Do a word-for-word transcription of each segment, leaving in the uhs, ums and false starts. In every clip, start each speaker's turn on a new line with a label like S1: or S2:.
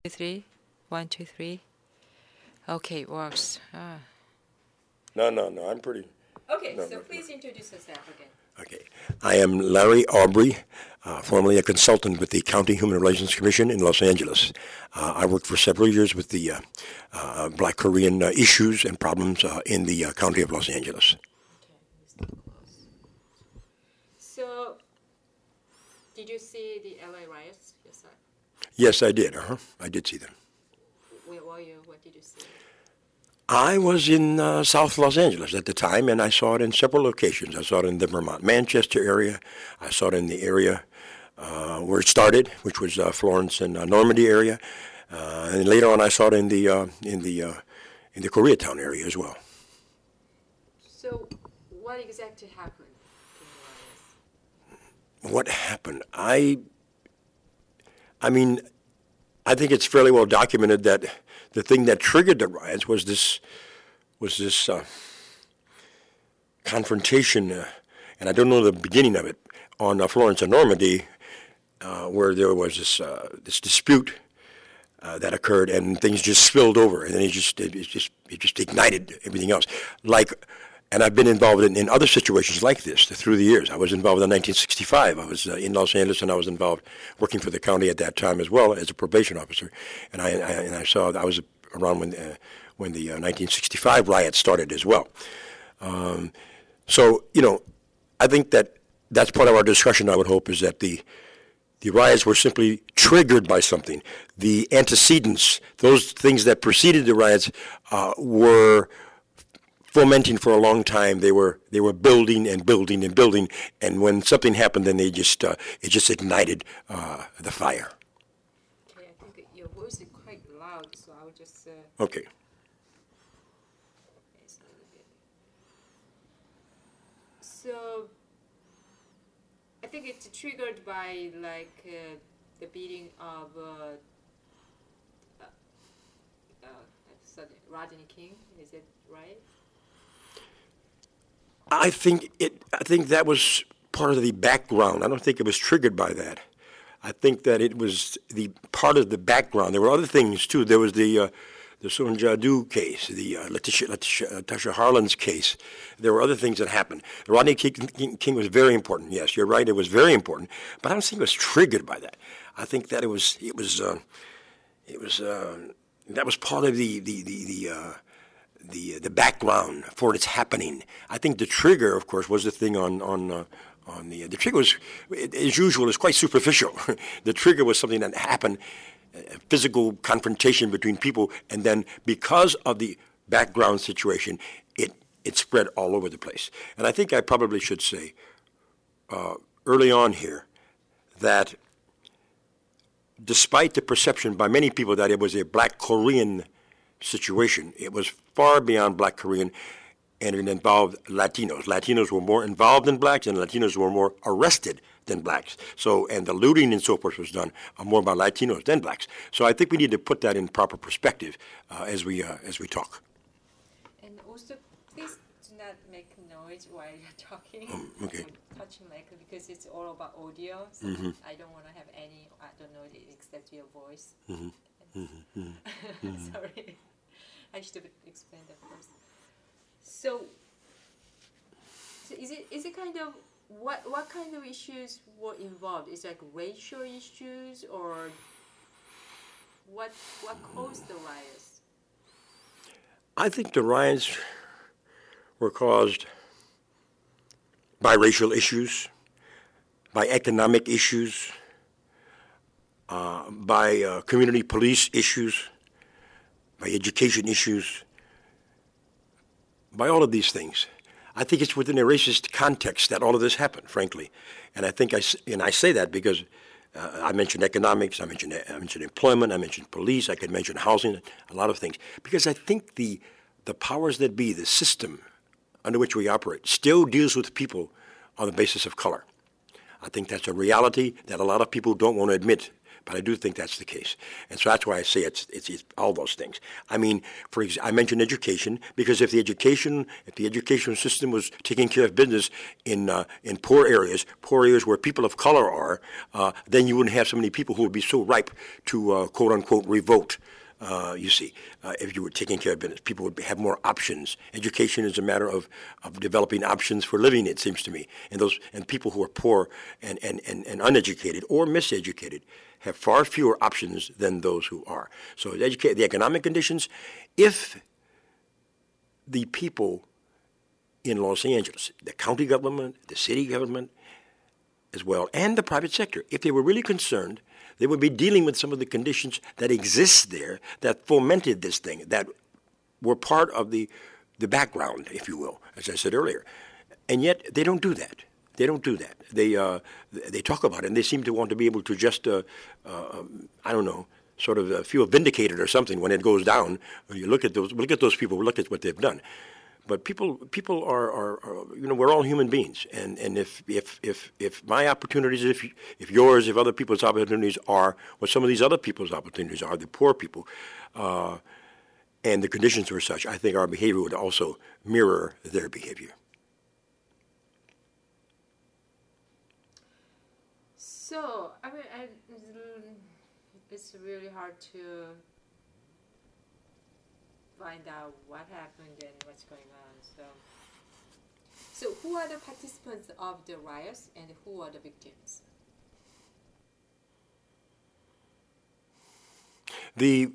S1: Three, one, two, three. Okay, it works. Ah.
S2: No, no, no. I'm pretty.
S1: Okay,
S2: no,
S1: so
S2: no,
S1: please introduce yourself again.
S2: Okay. I am Larry Aubrey, uh, formerly a consultant with the County Human Relations Commission in Los Angeles. Uh, I worked for several years with the uh, uh, Black Korean uh, issues and problems uh, in the uh, County of Los Angeles.
S1: Okay, so, did you see the L A riots yourself?
S2: Yes, I did. Uh-huh. I did see them.
S1: Where were you? What did you see?
S2: I was in uh, South Los Angeles at the time, and I saw it in several locations. I saw it in the Vermont, Manchester area. I saw it in the area uh, where it started, which was uh, Florence and uh, Normandy area. Uh, and later on, I saw it in the uh, in the uh, in the Koreatown area as well.
S1: So, what exactly happened in the riots?
S2: What happened? I. I mean, I think it's fairly well documented that the thing that triggered the riots was this was this uh, confrontation, uh, and I don't know the beginning of it, on uh, Florence and Normandy, uh, where there was this uh, this dispute uh, that occurred, and things just spilled over, and then it just it, it just it just ignited everything else. Like, and I've been involved in, in other situations like this through the years. I was involved in nineteen sixty-five. I was uh, in Los Angeles, and I was involved working for the county at that time as well as a probation officer. And I, I and I saw I was around when uh, when the uh, nineteen sixty-five riots started as well. Um, so you know, I think that that's part of our discussion. I would hope is that the the riots were simply triggered by something. The antecedents, those things that preceded the riots, uh, were fomenting for a long time. They were they were building and building and building, and when something happened, then they just uh, it just ignited uh, the fire.
S1: Okay, I think your voice is quite loud, so I will just. Uh,
S2: okay.
S1: So, I think it's triggered by like uh, the beating of uh, uh, uh, sorry, Rodney King. Is it right?
S2: I think it. I think that was part of the background. I don't think it was triggered by that. I think that it was the part of the background. There were other things too. There was the uh, the Sun Jadu case, the uh, Letitia, Letitia, Letitia Harlan's case. There were other things that happened. Rodney King, King, King was very important. Yes, you're right. It was very important. But I don't think it was triggered by that. I think that it was. It was. Uh, it was. Uh, that was part of the the the. the uh, the the background for its happening. I think the trigger, of course, was the thing on on uh, on the the trigger was, as usual, is quite superficial. The trigger was something that happened, a physical confrontation between people, and then because of the background situation, it it spread all over the place. And I think I probably should say uh, early on here that despite the perception by many people that it was a Black Korean situation, it was far beyond Black Korean, and it involved Latinos. Latinos were more involved than blacks, and Latinos were more arrested than blacks. So, and the looting and so forth was done uh, more by Latinos than blacks. So, I think we need to put that in proper perspective uh, as we uh, as we talk.
S1: And also, please do not make noise while you're talking.
S2: Um, okay.
S1: I'm touching like because it's all about audio. So
S2: mm-hmm.
S1: I don't want to have any. I don't know except your voice.
S2: Mm-hmm. Mm-hmm. Mm-hmm.
S1: Sorry. I should have explained that first. So, so is it is it kind of what what kind of issues were involved? Is it like racial issues or what what caused the riots?
S2: I think the riots were caused by racial issues, by economic issues, uh, by uh, community police issues, by education issues, by all of these things. I think it's within a racist context that all of this happened, frankly. And I think I, and I say that because uh, I mentioned economics, I mentioned, I mentioned employment, I mentioned police, I could mention housing, a lot of things. Because I think the, the powers that be, the system under which we operate, still deals with people on the basis of color. I think that's a reality that a lot of people don't want to admit. but I do think that's the case. And so that's why I say it's, it's, it's all those things. I mean, for ex- I mentioned education, because if the education, if the educational system was taking care of business in uh, in poor areas, poor areas where people of color are, uh, then you wouldn't have so many people who would be so ripe to uh, quote unquote revolt. Uh, you see, uh, if you were taking care of business, people would have more options. Education is a matter of, of developing options for living, it seems to me. And those and people who are poor and, and, and, and uneducated or miseducated have far fewer options than those who are. So educate, the economic conditions, if the people in Los Angeles, the county government, the city government as well, and the private sector, if they were really concerned, they would be dealing with some of the conditions that exist there that fomented this thing, that were part of the, the background, if you will, as I said earlier. And yet they don't do that. They don't do that. They uh, they talk about it, and they seem to want to be able to just, uh, uh, I don't know, sort of uh, feel vindicated or something when it goes down. You look at those, look at those people, look at what they've done. But people, people are, are, are, you know, we're all human beings, and, and if, if if if my opportunities, if if yours, if other people's opportunities are what some of these other people's opportunities are, the poor people, uh, and the conditions were such, I think our behavior would also mirror their behavior.
S1: So, I mean, I, it's really hard to find out what happened and what's going on. So, so who are the participants of the riots and who are the victims?
S2: The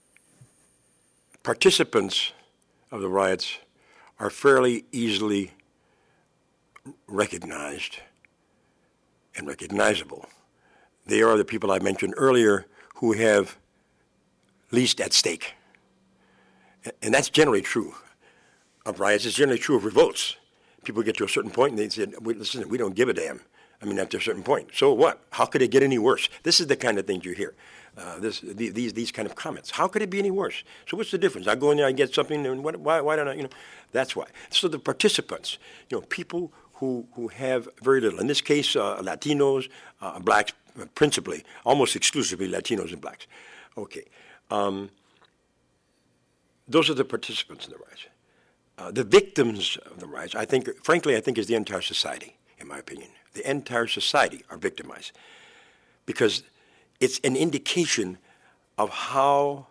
S2: participants of the riots are fairly easily recognized and recognizable. They are the people I mentioned earlier who have least at stake. And that's generally true of riots. It's generally true of revolts. People get to a certain point and they say, listen, we don't give a damn. I mean, after a certain point. So what? How could it get any worse? This is the kind of things you hear, uh, this, the, these these kind of comments. How could it be any worse? So what's the difference? I go in there, I get something, and what, why, why don't I, you know? That's why. So the participants, you know, people who, who have very little. In this case, uh, Latinos, uh, blacks, principally, almost exclusively Latinos and blacks. Okay. Um, Those are the participants in the riots. Uh, the victims of the riots, I think, frankly, I think is the entire society, in my opinion. The entire society are victimized because it's an indication of how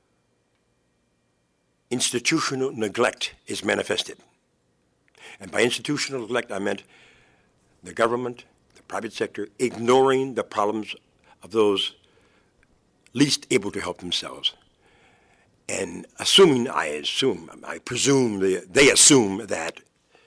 S2: institutional neglect is manifested. And by institutional neglect, I meant the government, the private sector, ignoring the problems of those least able to help themselves. And assuming, I assume, I presume, they, they assume that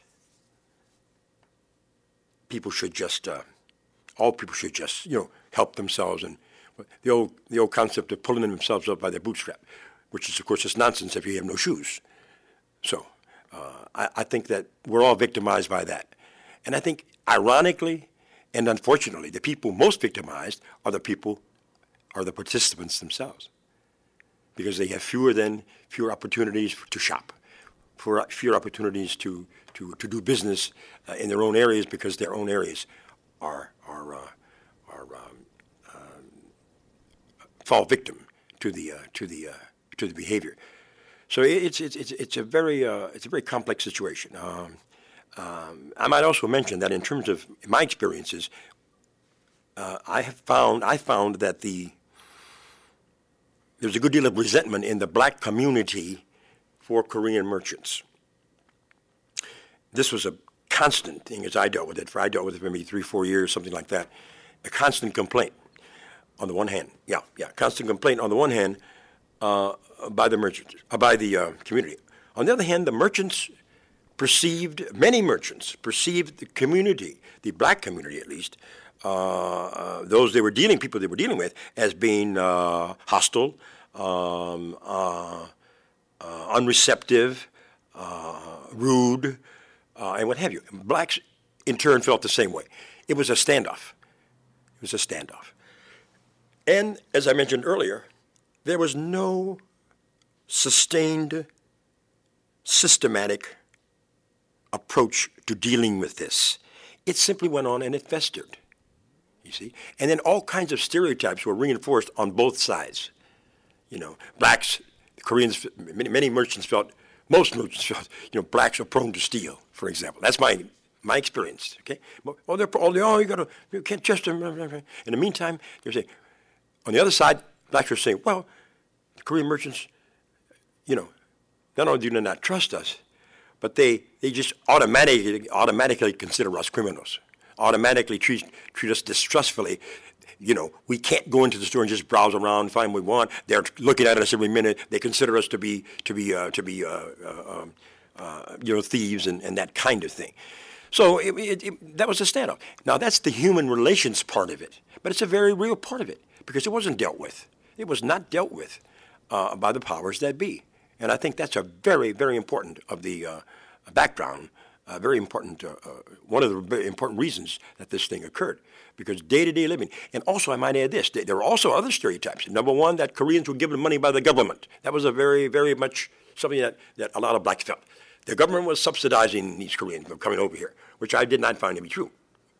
S2: people should just, uh, all people should just, you know, help themselves. And the old, the old concept of pulling themselves up by their bootstrap, which is, of course, just nonsense if you have no shoes. So uh, I, I think that we're all victimized by that. And I think, ironically and unfortunately, the people most victimized are the people, are the participants themselves, because they have fewer than fewer opportunities to shop, fewer, fewer opportunities to, to, to do business uh, in their own areas, because their own areas are are uh, are um, uh, fall victim to the uh, to the uh, to the behavior. So it's it's it's it's a very uh, it's a very complex situation. Um, um, I might also mention that in terms of my experiences, uh, I have found I found that the there's a good deal of resentment in the black community for Korean merchants. This was a constant thing as I dealt with it, for I dealt with it for maybe three, four years, something like that. A constant complaint on the one hand. Yeah, yeah, constant complaint on the one hand uh, by the merchants, uh, by the uh, community. On the other hand, the merchants perceived, many merchants perceived the community, the black community at least, Uh, those they were dealing, people they were dealing with, as being uh, hostile, um, uh, uh, unreceptive, uh, rude, uh, and what have you. Blacks, in turn, felt the same way. It was a standoff. It was a standoff. And, as I mentioned earlier, there was no sustained, systematic approach to dealing with this. It simply went on and it festered. you see. And then all kinds of stereotypes were reinforced on both sides. You know, blacks, Koreans, many, many merchants felt, most merchants felt, you know, blacks are prone to steal, for example. That's my my experience, okay? Oh, they're, oh, they, oh you, gotta, you can't trust them. In the meantime, they're saying, on the other side, blacks are saying, well, the Korean merchants, you know, not only do they not trust us, but they, they just automatically automatically consider us criminals, automatically treat, treat us distrustfully. You know, we can't go into the store and just browse around and find what we want. They're looking at us every minute. They consider us to be to be uh, to be uh, uh, uh, you know, thieves and, and that kind of thing. So it, it, it, that was a standoff. Now that's the human relations part of it, but it's a very real part of it because it wasn't dealt with. It was not dealt with uh, by the powers that be, and I think that's a very very important of the uh, background. Uh, very important. Uh, uh, one of the very important reasons that this thing occurred. Because day-to-day living. And also, I might add this, there were also other stereotypes. Number one, that Koreans were given money by the government. That was a very, very much something that, that a lot of blacks felt. The government was subsidizing these Koreans from coming over here, which I did not find to be true.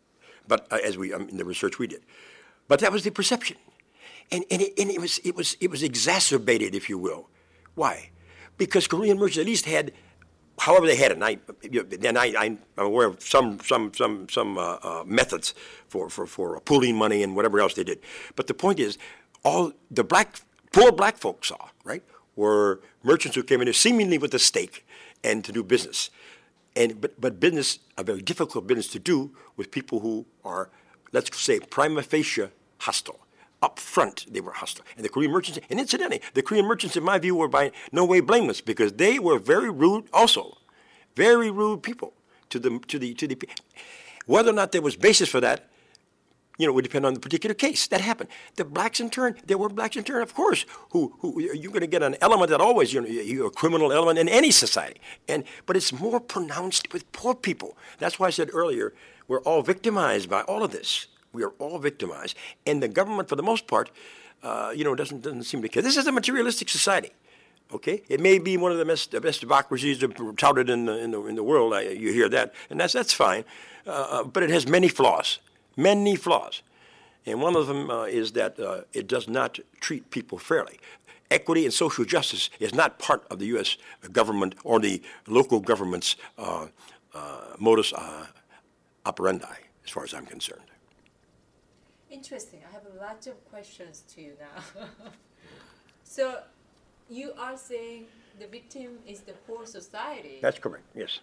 S2: But uh, as we, um, in the research we did. But that was the perception. And, and, it, and it, was, it, was, it was exacerbated, if you will. Why? Because Korean merchants at least had, however they had it, and I, then I, I'm aware of some some some some uh, uh, methods for, for, for pooling money and whatever else they did. But the point is, all the black poor black folks saw, right, were merchants who came in there seemingly with a stake and to do business, and but but business, a very difficult business to do with people who are, let's say, prima facie hostile. Up front, they were hostile. And the Korean merchants, and incidentally, the Korean merchants, in my view, were by no way blameless because they were very rude also. Very rude people to the, to the, to the, whether or not there was basis for that, you know, would depend on the particular case. That happened. The blacks in turn, there were blacks in turn, of course, who, who you're going to get an element that always, you know, you're a criminal element in any society. And, but it's more pronounced with poor people. That's why I said earlier, we're all victimized by all of this. We are all victimized, and the government, for the most part, uh, you know, doesn't doesn't seem to care. This is a materialistic society, okay? It may be one of the best, the best democracies touted in the in the in the world. I, you hear that, and that's that's fine, uh, but it has many flaws, many flaws, and one of them uh, is that uh, it does not treat people fairly. Equity and social justice is not part of the U S government or the local government's uh, uh, modus uh, operandi, as far as I'm concerned.
S1: Interesting. I have a lot of questions to you now. So, you are saying the victim is the poor society?
S2: That's correct. Yes.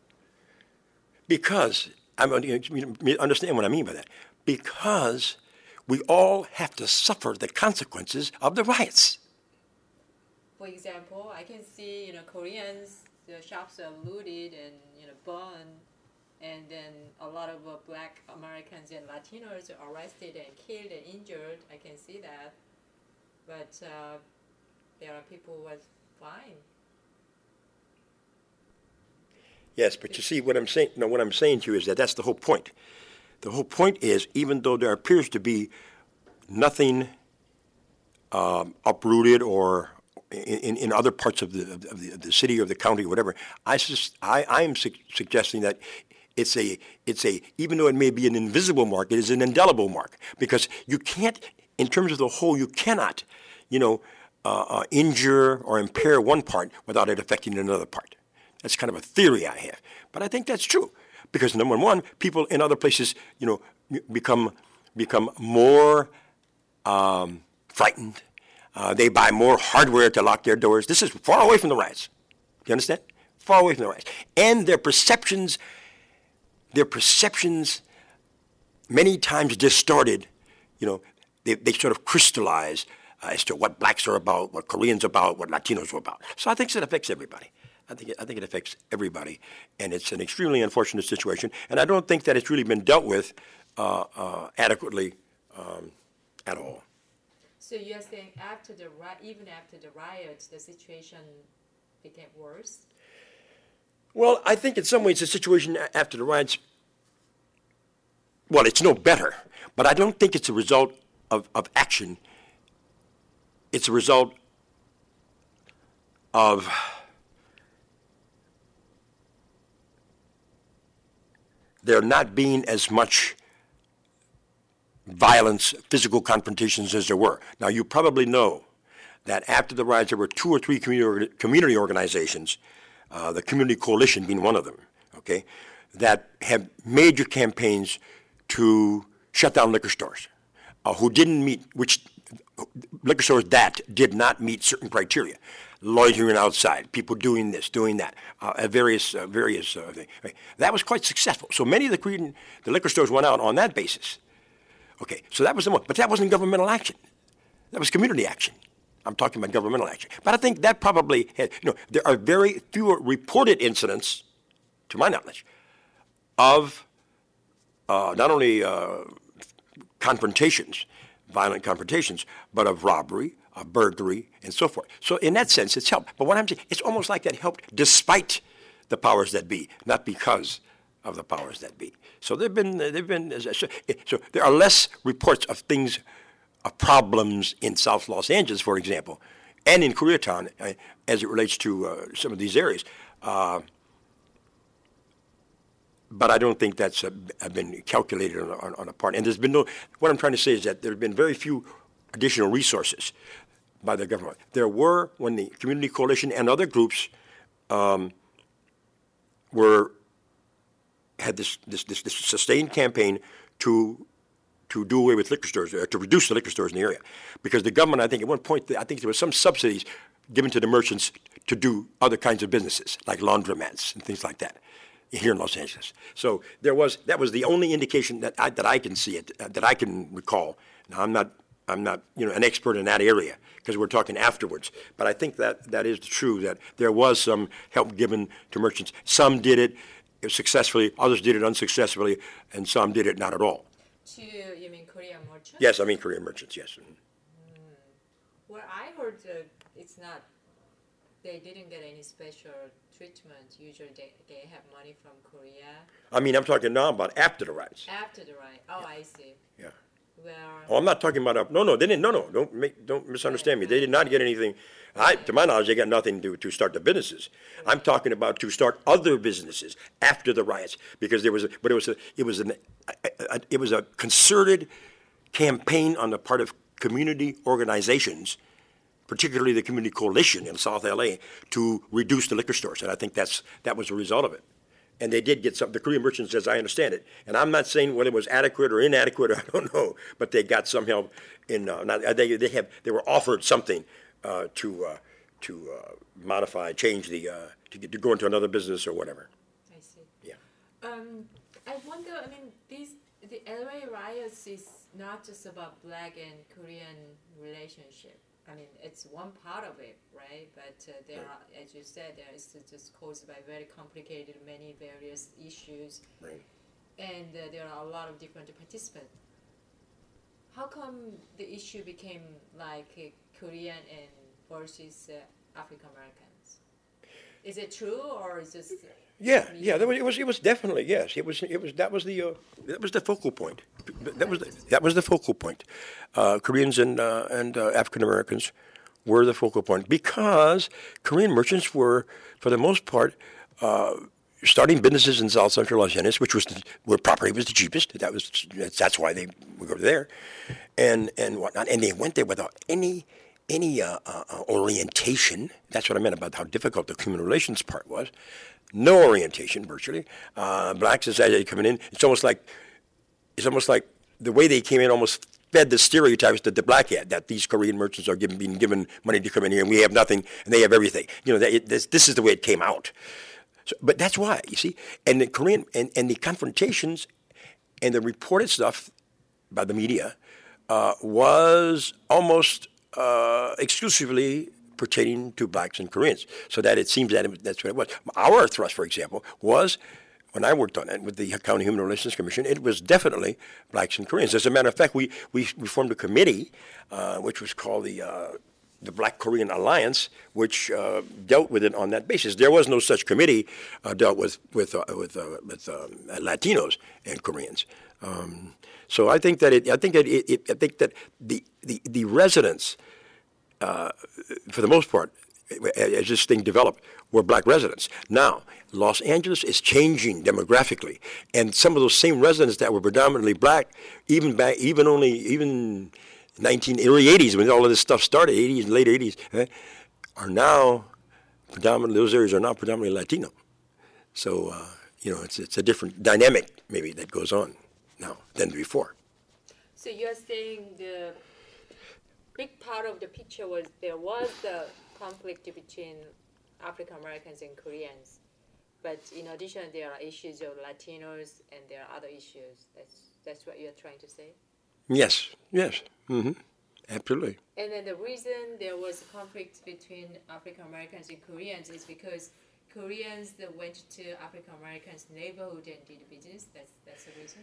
S2: Because I'm you understand what I mean by that. Because we all have to suffer the consequences of the riots.
S1: For example, I can see, you know, Koreans, the shops are looted and, you know, burned. And then a lot of uh, black Americans and Latinos are arrested and killed and injured. I can see that. But uh, there are people who are fine.
S2: Yes, but you see, what I'm saying, no, what I'm saying to you is that that's the whole point. The whole point is, even though there appears to be nothing um, uprooted or in, in other parts of the, of the of the city or the county or whatever, I just, I, I am su- suggesting that It's a, it's a, even though it may be an invisible mark, it is an indelible mark because you can't, in terms of the whole, you cannot, you know, uh, uh, injure or impair one part without it affecting another part. That's kind of a theory I have, but I think that's true because number one, people in other places, you know, become become more um, frightened. Uh, they buy more hardware to lock their doors. This is far away from the riots. You understand? Far away from the riots, and their perceptions. Their perceptions, many times distorted, you know, they, they sort of crystallize uh, as to what blacks are about, what Koreans are about, what Latinos are about. So I think it affects everybody. I think it, I think it affects everybody, and it's an extremely unfortunate situation. And I don't think that it's really been dealt with uh, uh, adequately um, at all.
S1: So you are saying after the ri- even after the riots, the situation became worse?
S2: Well, I think in some ways the situation after the riots, well, it's no better, but I don't think it's a result of, of action. It's a result of there not being as much violence, physical confrontations as there were. Now, you probably know that after the riots, there were two or three community, community organizations, uh, the Community Coalition being one of them, okay, that have major campaigns to shut down liquor stores, uh, who didn't meet, which liquor stores that did not meet certain criteria. Loitering outside, people doing this, doing that, uh, at various uh, various uh, things. Right. That was quite successful. So many of the, Korean, the liquor stores went out on that basis. Okay, so that was the one. But that wasn't governmental action. That was community action. I'm talking about governmental action. But I think that probably had, you know, there are very few reported incidents, to my knowledge, of uh, not only uh, confrontations, violent confrontations, but of robbery, of burglary, and so forth. So in that sense, it's helped. But what I'm saying, it's almost like that helped despite the powers that be, not because of the powers that be. So there've been, there've been, so, so there are less reports of things, of problems in South Los Angeles, for example, and in Koreatown, uh, as it relates to uh, some of these areas. Uh, but I don't think that's uh, been calculated on, on, on a part. And there's been no, what I'm trying to say is that there have been very few additional resources by the government. There were when the Community Coalition and other groups um, were had this, this this this sustained campaign to to do away with liquor stores, uh, to reduce the liquor stores in the area, because the government, I think, at one point, I think there was some subsidies given to the merchants to do other kinds of businesses, like laundromats and things like that, here in Los Angeles. So there was that was the only indication that I, that I can see it, uh, that I can recall. Now I'm not. I'm not, you know, an expert in that area because we're talking afterwards. But I think that that is true, that there was some help given to merchants. Some did it successfully, others did it unsuccessfully, and some did it not at all.
S1: To, you mean Korean merchants?
S2: Yes, I mean Korean merchants, yes. Mm.
S1: Well, I heard uh, it's not, they didn't get any special treatment. Usually they, they have money from Korea.
S2: I mean, I'm talking now about after the riots.
S1: After the riot. Oh,
S2: yeah.
S1: I see.
S2: Yeah.
S1: Well,
S2: oh, I'm not talking about a, no, no, they didn't, no, no, don't make, don't misunderstand me. They did not get anything. I, to my knowledge, they got nothing to, to start the businesses. I'm talking about to start other businesses after the riots, because there was, a, but it was a, it was an, a, a, it was a concerted campaign on the part of community organizations, particularly the Community Coalition in South L A, to reduce the liquor stores, and I think that's that was a result of it. And they did get some, the Korean merchants, as I understand it. And I'm not saying whether it was adequate or inadequate, I don't know, but they got some help in, uh, not, they, they, have, they were offered something uh, to, uh, to uh, modify, change the, uh, to, get, to go into another business or whatever.
S1: I see.
S2: Yeah.
S1: Um, I wonder, I mean, these, the L A riots is not just about Black and Korean relationship. I mean, it's one part of it, right? But uh, there
S2: right.
S1: are, as you said, there is just caused by very complicated, many various issues,
S2: right.
S1: and uh, there are a lot of different participants. How come the issue became like uh, Korean and versus uh, African Americans? Is it true, or is just?
S2: Yeah, yeah. There was, it was. It was definitely yes. It was. It was. That was the. Uh, that was the focal point. That was. The, that was the focal point. Uh, Koreans and uh, and uh, African Americans were the focal point because Korean merchants were, for the most part, uh, starting businesses in South Central Los Angeles, which was the, where property was the cheapest. That was. That's why they would go there, and and whatnot. And they went there without any. any uh, uh, orientation. That's what I meant about how difficult the human relations part was. No orientation, virtually. Uh, black society coming in, it's almost like it's almost like the way they came in almost fed the stereotypes that the black had, that these Korean merchants are given, being given money to come in here and we have nothing and they have everything. You know, that it, this, this is the way it came out. So, but that's why, you see. And the Korean, and, and the confrontations and the reported stuff by the media uh, was almost Uh, exclusively pertaining to blacks and Koreans, so that it seems that it, that's what it was. Our thrust, for example, was, when I worked on it with the County Human Relations Commission, it was definitely blacks and Koreans. As a matter of fact, we, we, we formed a committee, uh, which was called the uh, the Black Korean Alliance, which uh, dealt with it on that basis. There was no such committee uh, dealt with with uh, with, uh, with um, Latinos and Koreans. Um, So I think that it. I think that it. it I think that the the the residents, uh, for the most part, as this thing developed, were black residents. Now, Los Angeles is changing demographically, and some of those same residents that were predominantly black, even back, even only, even nineteen early eighties when all of this stuff started, eighties and late eighties, eh, are now predominantly, those areas are now predominantly Latino. So, uh, you know, it's it's a different dynamic maybe that goes on now than before.
S1: So you're saying the big part of the picture was there was the conflict between African Americans and Koreans, but in addition there are issues of Latinos and there are other issues. That's that's what you're trying to say?
S2: Yes, yes, mm-hmm. Absolutely.
S1: And then the reason there was a conflict between African Americans and Koreans is because Koreans that went to African Americans' neighborhood and did business. That's that's the reason.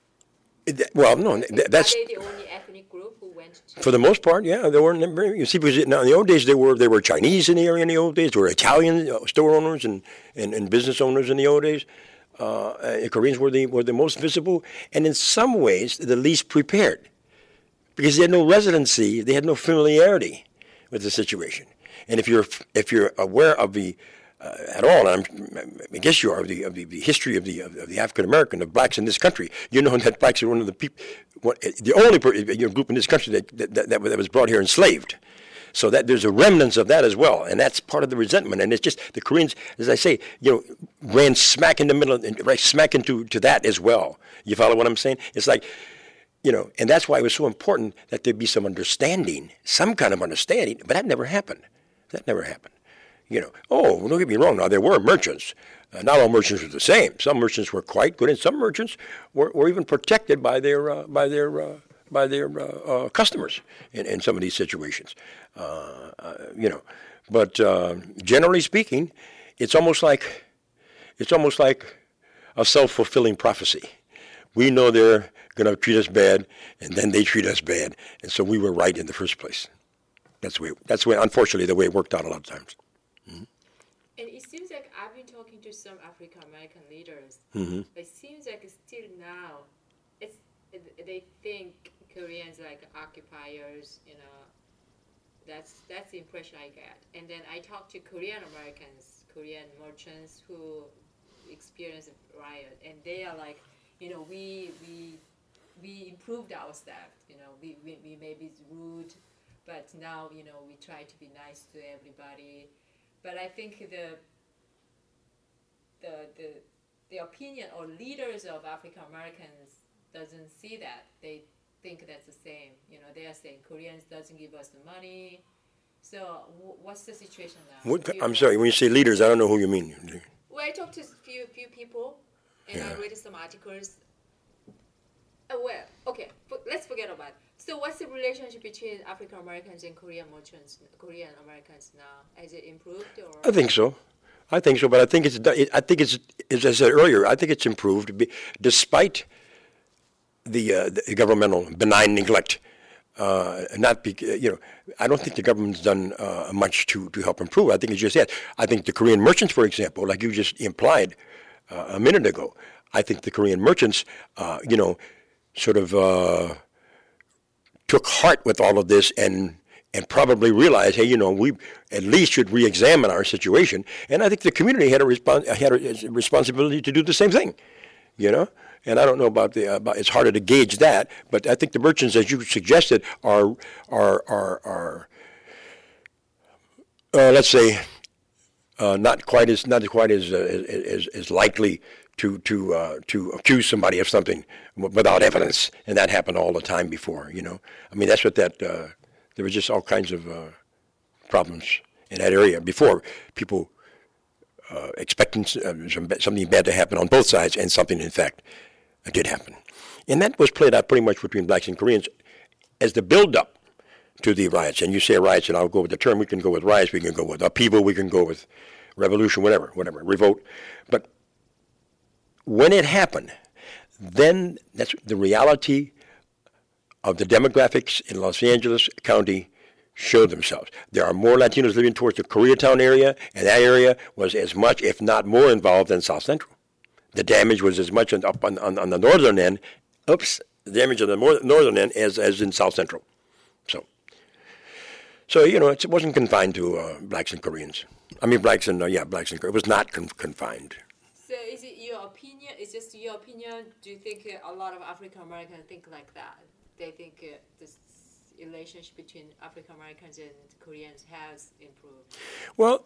S2: It, well, no, that, that's
S1: Are they the only ethnic group who went to?
S2: For the most part, yeah, there weren't. You see, because now in the old days there were there were Chinese in the area in the old days. There were Italian store owners and, and, and business owners in the old days. Uh, and Koreans were the were the most visible, and in some ways the least prepared, because they had no residency, they had no familiarity with the situation. And if you're if you're aware of the Uh, at all, and I'm, I guess you are, of the, of the, the history of the of, of the African American, of blacks in this country. You know that blacks are one of the people, the only you know, group in this country that that, that that was brought here enslaved. So that there's a remnants of that as well, and that's part of the resentment. And it's just the Koreans, as I say, you know, ran smack in the middle, right smack into to that as well. You follow what I'm saying? It's like, you know, and that's why it was so important that there be some understanding, some kind of understanding. But that never happened. That never happened. You know, oh, don't get me wrong. Now, there were merchants. Uh, not all merchants were the same. Some merchants were quite good, and some merchants were, were even protected by their uh, by their uh, by their uh, uh, customers in, in some of these situations. Uh, uh, you know, but uh, generally speaking, it's almost like it's almost like a self-fulfilling prophecy. We know they're going to treat us bad, and then they treat us bad, and so we were right in the first place. That's the way. That's the way. Unfortunately, the way it worked out a lot of times. Mm-hmm.
S1: And it seems like I've been talking to some African American leaders.
S2: Mm-hmm.
S1: It seems like still now, it's they think Koreans like occupiers. You know, that's that's the impression I get. And then I talk to Korean Americans, Korean merchants who experienced a riot, and they are like, you know, we we we improved our staff. You know, we we, we may be rude, but now you know we try to be nice to everybody. But I think the, the the the opinion or leaders of African Americans doesn't see that. They think that's the same. You know, they are saying Koreans doesn't give us the money. So w- what's the situation now?
S2: What, I'm sorry, when you say leaders, I don't know who you mean.
S1: Well, I talked to a few few people, and
S2: Yeah.
S1: I read some articles. Oh, well, okay, but let's forget about it. So what's the relationship between African Americans and Korean merchants, Korean Americans now? Has it improved or?
S2: I think so. I think so, but I think it's. I think it's. As I said earlier, I think it's improved, despite the, uh, the governmental benign neglect. Uh, not be, you know, I don't think the government's done uh, much to, to help improve. I think it's just that. I think the Korean merchants, for example, like you just implied uh, a minute ago, I think the Korean merchants, uh, you know, sort of uh, took heart with all of this and and probably realized, hey, you know, we at least should re-examine our situation. And I think the community had a, respons- had a responsibility to do the same thing, you know. And I don't know about the, about, it's harder to gauge that, but I think the merchants, as you suggested, are, are, are, are uh, let's say, uh, not quite as, not quite as, uh, as, as likely to, to, uh, to accuse somebody of something without evidence. And that happened all the time before, you know. I mean, that's what that, uh, there was just all kinds of uh, problems in that area before people uh, expecting uh, some, something bad to happen on both sides, and something, in fact, did happen. And that was played out pretty much between blacks and Koreans as the build-up to the riots. And you say riots, and I'll go with the term. We can go with riots, we can go with upheaval, we can go with revolution, whatever, whatever, revolt. But when it happened, then that's the reality of the demographics in Los Angeles County showed themselves. There are more Latinos living towards the Koreatown area, and that area was as much, if not more, involved than South Central. The damage was as much on, up on, on, on the northern end, oops, the damage on the more, northern end as, as in South Central. So, So, you know, it wasn't confined to uh, blacks and Koreans. I mean, blacks and, uh, yeah, blacks and Koreans. It was not con- confined.
S1: So is it your opinion? Is just your opinion? Do you think uh, a lot of African Americans think like that? They think uh, this relationship between African Americans and Koreans has improved?
S2: Well,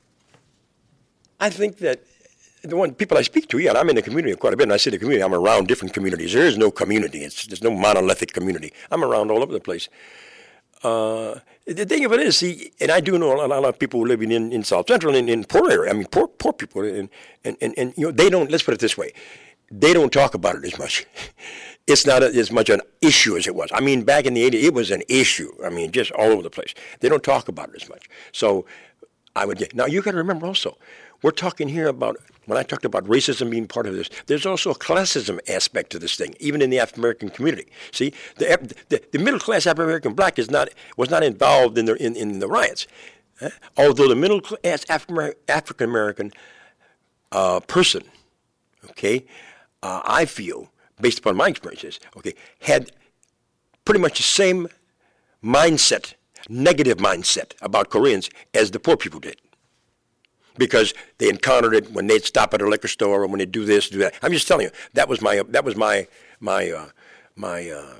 S2: I think that the one people I speak to, yeah, and I'm in the community quite a bit, and I say the community, I'm around different communities. There is no community. It's, there's no monolithic community. I'm around all over the place. Uh, the thing of it is, see, and I do know a lot of people living in, in South Central and in poor area. I mean, poor poor people, and, and, and, and you know, they don't. Let's put it this way: they don't talk about it as much. It's not a, as much an issue as it was. I mean, back in the eighties, it was an issue. I mean, just all over the place. They don't talk about it as much. So, I would get now. You got to remember also, we're talking here about. When I talked about racism being part of this, there's also a classism aspect to this thing, even in the African American community. See, the, the, the middle class African American black is not was not involved in the in, in the riots, eh? Although the middle class African American uh, person, okay, uh, I feel based upon my experiences, okay, had pretty much the same mindset, negative mindset about Koreans as the poor people did. Because they encountered it when they'd stop at a liquor store or when they'd do this, do that. I'm just telling you, that was my that was my my uh, my uh,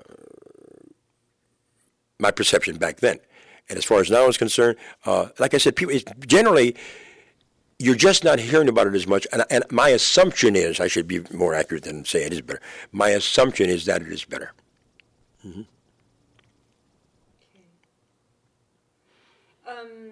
S2: my perception back then. And as far as now is concerned, uh, like I said, people it's generally you're just not hearing about it as much. And, and my assumption is, I should be more accurate than say it is better. My assumption is that it is better. Mm-hmm.
S1: Okay. Um.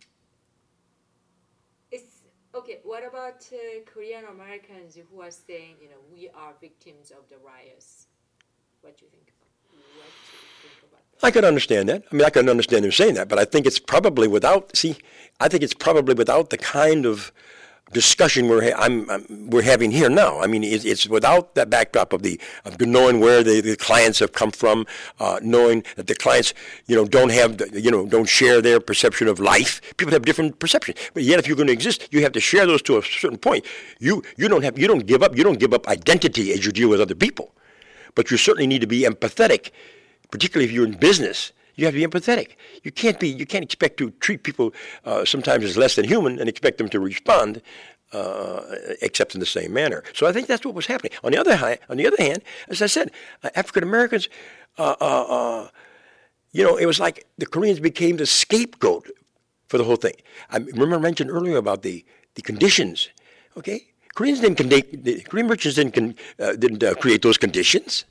S1: Okay, what about uh, Korean Americans who are saying, you know, we are victims of the riots? What do you think? What do you think about that?
S2: I can understand that. I mean, I can understand them saying that, but I think it's probably without, see, I think it's probably without the kind of discussion we're ha- I'm, I'm, we're having here now. I mean, it's, it's without that backdrop of the of knowing where the, the clients have come from, uh, knowing that the clients, you know, don't have, the, you know, don't share their perception of life. People have different perceptions, but yet if you're going to exist, you have to share those to a certain point. You you don't have you don't give up you don't give up identity as you deal with other people, but you certainly need to be empathetic, particularly if you're in business. You have to be empathetic. You can't be. You can't expect to treat people uh, sometimes as less than human and expect them to respond, uh, except in the same manner. So I think that's what was happening. On the other hand, on the other hand, as I said, uh, African Americans, uh, uh, uh, you know, it was like the Koreans became the scapegoat for the whole thing. I remember I mentioned earlier about the the conditions. Okay, Koreans didn't conde- the Korean merchants didn't con- uh, didn't uh, create those conditions.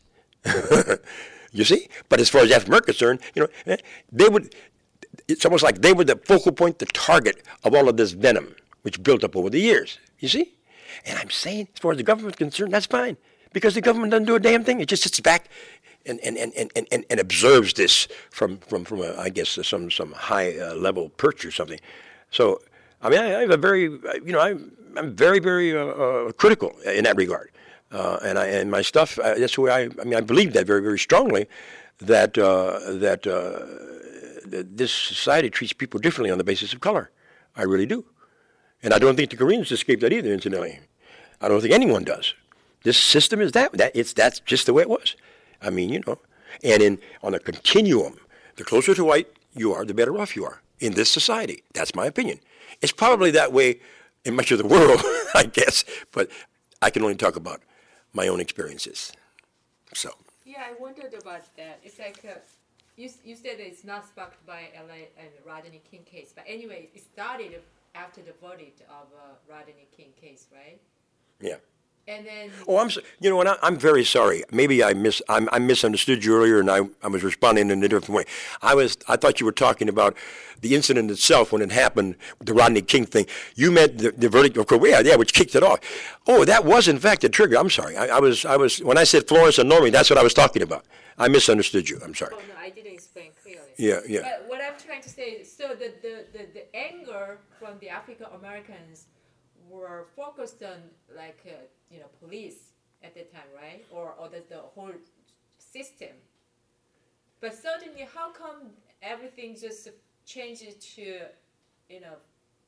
S2: You see? But as far as African Americans are concerned, you know, they would, it's almost like they were the focal point, the target of all of this venom, which built up over the years. You see? And I'm saying, as far as the government is concerned, that's fine. Because the government doesn't do a damn thing. It just sits back and, and, and, and, and, and observes this from, from, from a, I guess, some, some high uh, level perch or something. So, I mean, I, I have a very, you know, I'm, I'm very, very uh, uh, critical in that regard. Uh, and I and my stuff. Uh, that's the way I. I mean, I believe that very, very strongly. That uh, that, uh, that this society treats people differently on the basis of color. I really do, and I don't think the Koreans escaped that either. Incidentally, I don't think anyone does. This system is that. That it's that's just the way it was. I mean, you know, and in on a continuum, the closer to white you are, the better off you are in this society. That's my opinion. It's probably that way in much of the world, I guess, but I can only talk about my own experiences. So.
S1: Yeah, I wondered about that. It's like uh, you you said it's not sparked by L A and Rodney King case, but anyway, it started after the verdict of uh, Rodney King case, right?
S2: Yeah.
S1: And then.
S2: Oh, I'm so, you know, and I, I'm very sorry. Maybe I mis I'm, I misunderstood you earlier, and I, I was responding in a different way. I was I thought you were talking about the incident itself when it happened, the Rodney King thing. You meant the, the verdict of Korea, yeah, which kicked it off. Oh, that was in fact the trigger. I'm sorry. I, I was I was when I said Florence and Normie, that's what I was talking about. I misunderstood you. I'm sorry.
S1: Oh no, I didn't explain clearly.
S2: Yeah, yeah.
S1: But what I'm trying to say is, so the the, the, the anger from the African Americans were focused on like uh, you know police at the time, right? Or or the, the whole system. But suddenly, how come everything just changes to, you know,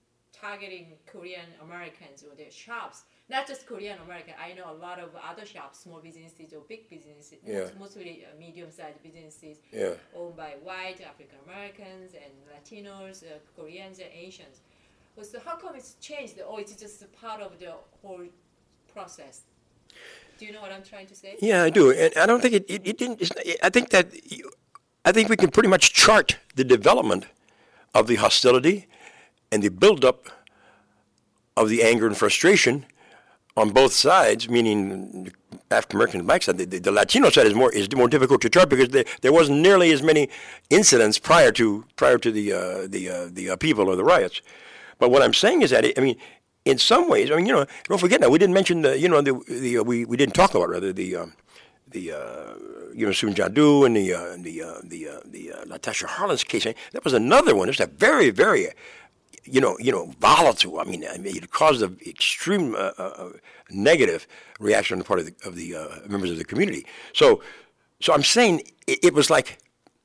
S1: targeting Korean Americans or their shops. Not just Korean American. I know a lot of other shops, small businesses or big businesses,
S2: Yeah.
S1: mostly uh, medium-sized businesses
S2: Yeah.
S1: owned by white African Americans and Latinos, uh, Koreans, and Asians. Well, so how come it's changed, or it's just a part of the whole process? Do you know what I'm trying to say?
S2: Yeah, I do, and I don't think it. It, it didn't. It's, I think that. You, I think we can pretty much chart the development of the hostility and the buildup of the anger and frustration on both sides, meaning African American and black side. The, the, the Latino side is more is more difficult to chart because there, there wasn't nearly as many incidents prior to prior to the uh, the uh, the upheaval or the riots. But what I'm saying is that it, I mean, in some ways, I mean, you know, don't forget now we didn't mention the you know the the uh, we we didn't talk about rather the um, the uh, you know Soon Jadu and the uh, the uh, the uh, the uh, Natasha Harlins case. That was another one. It was a very very you know, you know, volatile. I mean, I mean it caused an extreme uh, uh, negative reaction on the part of the, of the uh, members of the community. So, so I'm saying it, it was like,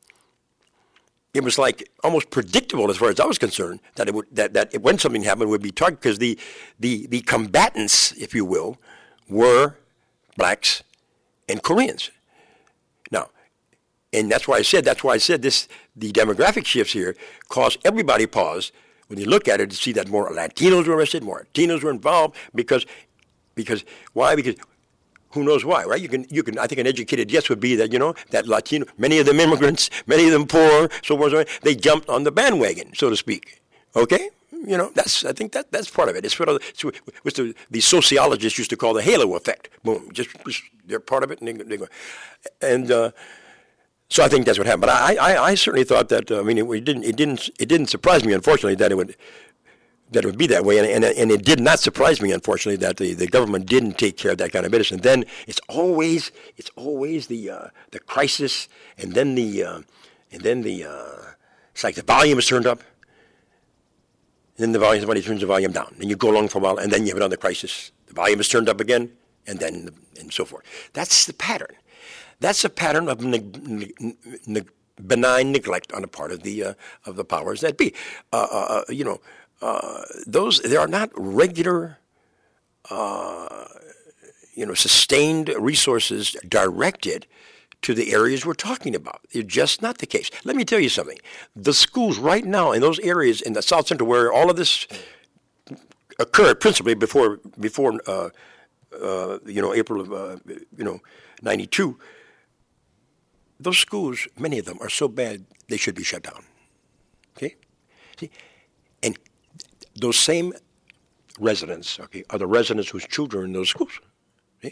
S2: it was like almost predictable as far as I was concerned that it would that that it, when something happened it would be targeted because the the the combatants, if you will, were blacks and Koreans. Now. And that's why I said that's why I said this. The demographic shifts here cause everybody pause when you look at it to see that more Latinos were arrested, more Latinos were involved because, because why? Because who knows why, right? You can, you can. I think an educated guess would be that you know that Latino, many of them immigrants, many of them poor, so forth, so forth, they jumped on the bandwagon, so to speak. Okay, you know that's. I think that that's part of it. It's what it's what the, the sociologists used to call the halo effect. Boom, just, just they're part of it, and they, they go, and. Uh, So I think that's what happened. But I, I, I certainly thought that. Uh, I mean, it, it didn't, it didn't, it didn't surprise me, unfortunately, that it would, that it would be that way. And, and, and it did not surprise me, unfortunately, that the, the government didn't take care of that kind of business. And then it's always, it's always the, uh, the crisis, and then the, uh, and then the, uh, it's like the volume is turned up, and then the volume, somebody turns the volume down. Then you go along for a while, and then you have another crisis. The volume is turned up again, and then, and so forth. That's the pattern. That's a pattern of ne- ne- ne- benign neglect on the part of the uh, of the powers that be. Uh, uh, you know, uh, those there are not regular, uh, you know, sustained resources directed to the areas we're talking about. It's just not the case. Let me tell you something. The schools right now in those areas in the South Central where all of this occurred, principally before before uh, uh, you know April of uh, you know ninety-two. Those schools, many of them, are so bad they should be shut down. Okay? See? And those same residents, okay, are the residents whose children are in those schools. Okay?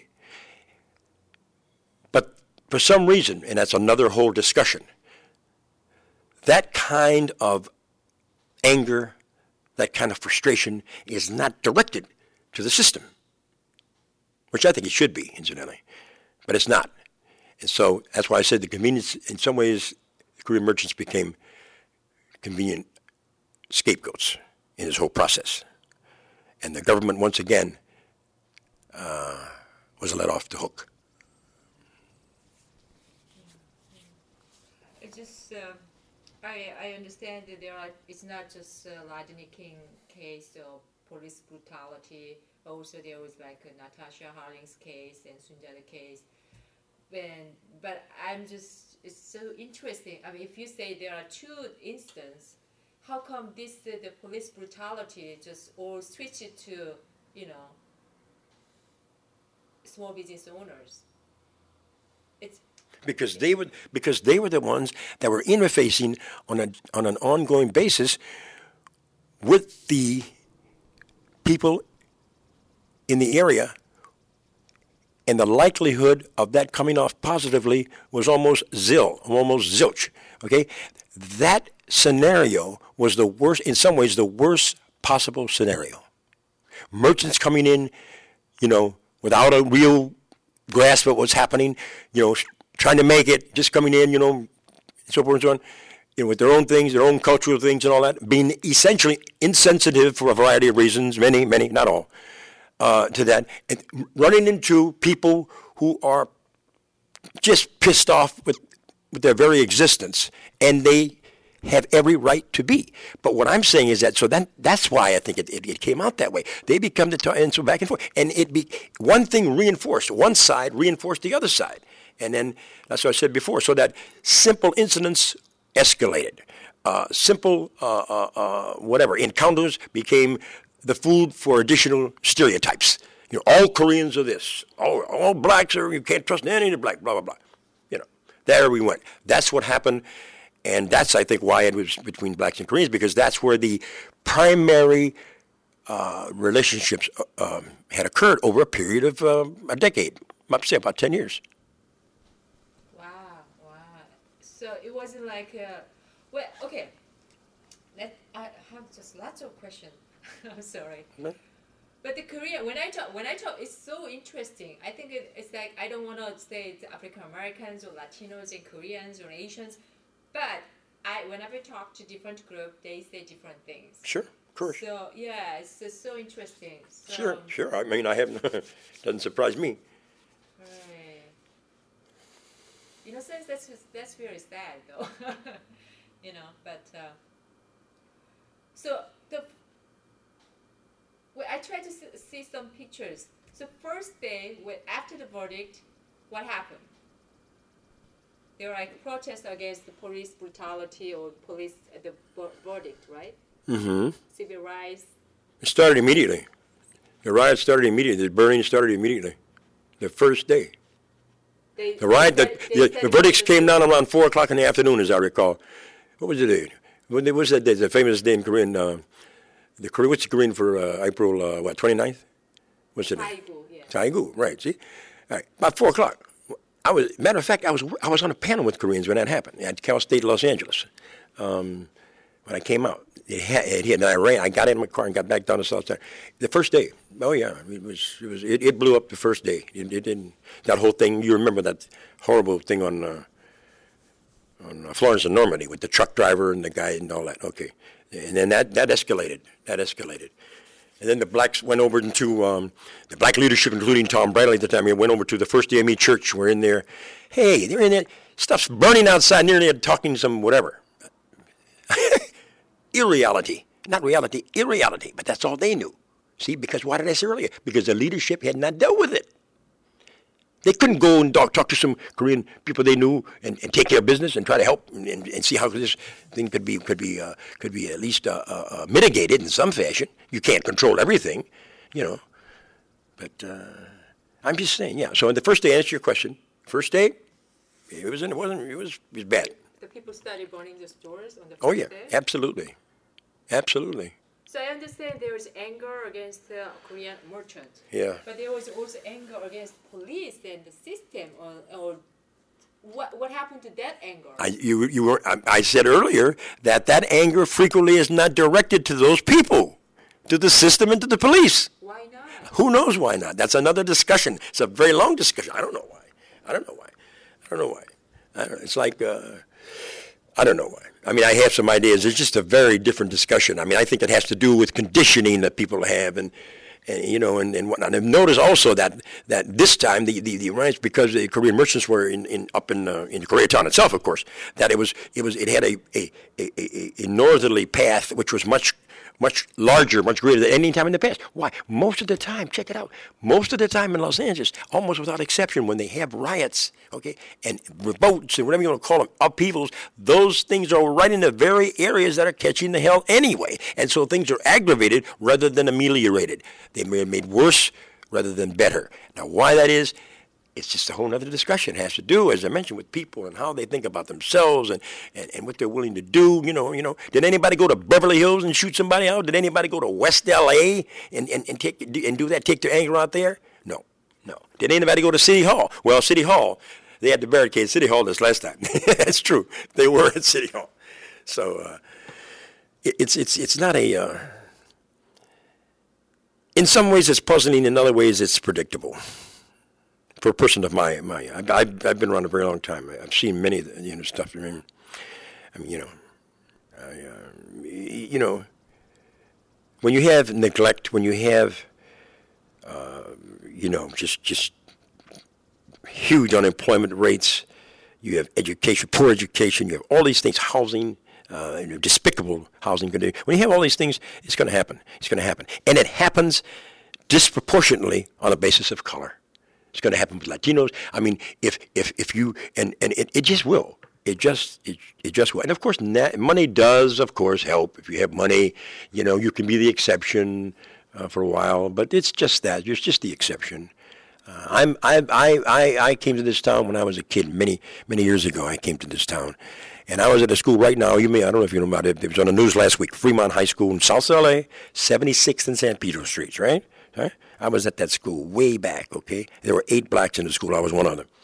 S2: But for some reason, and that's another whole discussion, that kind of anger, that kind of frustration is not directed to the system, which I think it should be, incidentally, but it's not. And so that's why I said the convenience, in some ways, the Korean merchants became convenient scapegoats in this whole process. And the government, once again, uh, was let off the hook.
S1: It just, uh, I, I understand that there are, it's not just uh, Rodney King case of police brutality, also there was like a Natasha Harlins case and Sunjata case. When, but I'm just, it's so interesting. I mean, if you say there are two instances, how come this, uh, the police brutality just all switch it to, you know, small business owners? It's
S2: because they were because they were the ones that were interfacing on a on an ongoing basis with the people in the area. And the likelihood of that coming off positively was almost zil, almost zilch, okay? That scenario was the worst, in some ways, the worst possible scenario. Merchants coming in, you know, without a real grasp of what's happening, you know, trying to make it, just coming in, you know, so forth and so on, you know, with their own things, their own cultural things and all that, being essentially insensitive for a variety of reasons, many, many, not all. Uh, to that, and running into people who are just pissed off with, with their very existence, and they have every right to be. But what I'm saying is that, so that, that's why I think it, it, it came out that way. They become the, and so back and forth. And it be, one thing reinforced, one side reinforced the other side. And then, that's what I said before, so that simple incidents escalated. Uh, simple, uh, uh, uh, whatever, encounters became the food for additional stereotypes. You know, all Koreans are this. All, all blacks are, you can't trust any of the black, blah, blah, blah. You know, there we went. That's what happened. And that's, I think, why it was between blacks and Koreans, because that's where the primary uh, relationships uh, um, had occurred over a period of uh, a decade. I'd say about ten years.
S1: Wow, wow. So it wasn't like, uh, well, okay. Let, I have just lots of questions. I'm sorry. No. But the Korea, when I talk, when I talk, it's so interesting. I think it, it's like, I don't want to say it's African Americans or Latinos and Koreans or Asians, but I, whenever I talk to different group, they say different things.
S2: Sure, of course.
S1: So yeah, it's just so interesting. So,
S2: sure, sure. I mean, I haven't. Doesn't surprise me.
S1: Right. In a sense, that's that's very sad, though. You know, but uh, so the. Well, I tried to see some pictures. So first day, after the verdict, what happened? There were like protests against the police brutality or police uh, the verdict, right?
S2: Mm-hmm.
S1: Civil rights.
S2: It started immediately. The riot started immediately. The burning started immediately. The first day.
S1: They,
S2: the riot,
S1: they
S2: the, the, the verdicts came down around four o'clock in the afternoon, as I recall. What was the day? What was that day? The famous day in Korean. Uh, The Korean, what's the Korean for uh, April, uh, what, twenty-ninth? What's it?
S1: Taegu, yeah.
S2: Taegu, right, see? All right, about four o'clock. I was, matter of fact, I was I was on a panel with Koreans when that happened at Cal State Los Angeles. Um, when I came out, it had, it hit, and I ran, I got in my car and got back down to South Side. The first day, oh yeah, it was, it was, it, it blew up the first day. It, it didn't, that whole thing, you remember that horrible thing on, uh, on Florence and Normandy with the truck driver and the guy and all that, okay. And then that, that escalated. That escalated. And then the blacks went over into, um, the black leadership, including Tom Bradley at the time, went over to the First A M E Church. We're in there. Hey, they're in there. Stuff's burning outside, and they're in there talking some whatever. Irreality. Not reality, irreality. But that's all they knew. See, because why did I say earlier? Because the leadership had not dealt with it. They couldn't go and talk, talk to some Korean people they knew and, and take care of business and try to help and, and, and see how this thing could be could be uh, could be at least uh, uh, mitigated in some fashion. You can't control everything, you know. But uh, I'm just saying, yeah. So on the first day, answer your question. First day, it was it wasn't it was it was bad.
S1: The people started burning the stores on the first
S2: oh yeah,
S1: day?
S2: absolutely, absolutely.
S1: So I understand there was anger against the Korean merchant.
S2: Yeah.
S1: But there was also anger against police and the system, or, or what what happened to that anger?
S2: I, you, you were, I, I said earlier that that anger frequently is not directed to those people, to the system and to the police.
S1: Why not?
S2: Who knows why not? That's another discussion. It's a very long discussion. I don't know why. I don't know why. I don't know why. I don't know. It's like, uh, I don't know why. I mean, I have some ideas. It's just a very different discussion. I mean, I think it has to do with conditioning that people have and, and you know, and, and whatnot. And notice also that that this time the, the, the riots, because the Korean merchants were in, in up in uh, in Koreatown itself, of course, that it was it was it had a a, a, a, a northerly path which was much much larger, much greater than any time in the past. Why? Most of the time, check it out, most of the time in Los Angeles, almost without exception, when they have riots, okay, and revolts and whatever you want to call them, upheavals, those things are right in the very areas that are catching the hell anyway. And so things are aggravated rather than ameliorated. They are made worse rather than better. Now, why that is, it's just a whole other discussion. It has to do, as I mentioned, with people and how they think about themselves and, and, and what they're willing to do. You know, you know. Did anybody go to Beverly Hills and shoot somebody out? Did anybody go to West L A and, and, and take and do that, take their anger out there? No, no. Did anybody go to City Hall? Well, City Hall, they had to barricade City Hall this last time. That's true. They were at City Hall. So uh, it, it's it's it's not a. Uh, in some ways, it's puzzling. In other ways, it's predictable. For a person of my, my I've, I've, I've been around a very long time. I've seen many of the, you know, stuff. I mean, I mean you know, I, uh, you know, when you have neglect, when you have, uh, you know, just just huge unemployment rates, you have education, poor education, you have all these things, housing, uh, you know, despicable housing conditions. When you have all these things, it's going to happen. It's going to happen. And it happens disproportionately on the basis of color. It's going to happen with Latinos. I mean, if if, if you, and, and it, it just will. It just it, it just will. And of course, na- money does, of course, help. If you have money, you know, you can be the exception uh, for a while. But it's just that. It's just the exception. Uh, I'm I, I I I came to this town when I was a kid, many many years ago. I came to this town, and I was at a school right now. You may I don't know if you know about it. It was on the news last week. Fremont High School in South L A, seventy-sixth and San Pedro Streets. Right, right. I was at that school way back. Okay, there were eight blacks in the school. I was one of them.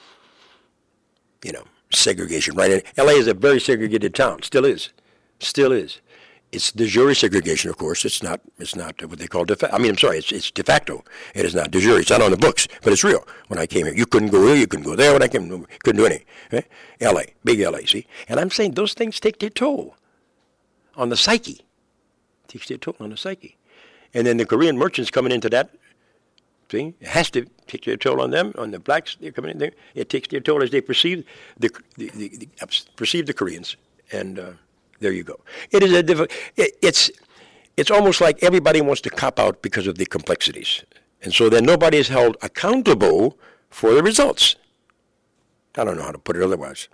S2: You know. Segregation, right? And L A is a very segregated town. Still is. Still is. It's de jure segregation, of course. It's not It's not what they call de facto. I mean, I'm sorry, it's, it's de facto. It is not de jure. It's not on the books, but it's real. When I came here, you couldn't go here, you couldn't go there. When I came, you couldn't do anything. Right? L A, big L A, see? And I'm saying those things take their toll on the psyche. It takes their toll on the psyche. And then the Korean merchants coming into that, see, it has to take their toll on them, on the blacks. They're coming in there. It takes their toll as they perceive the, the, the, the perceive the Koreans, and uh, there you go. It is a difficult. It, it's it's almost like everybody wants to cop out because of the complexities, and so then nobody is held accountable for the results. I don't know how to put it otherwise.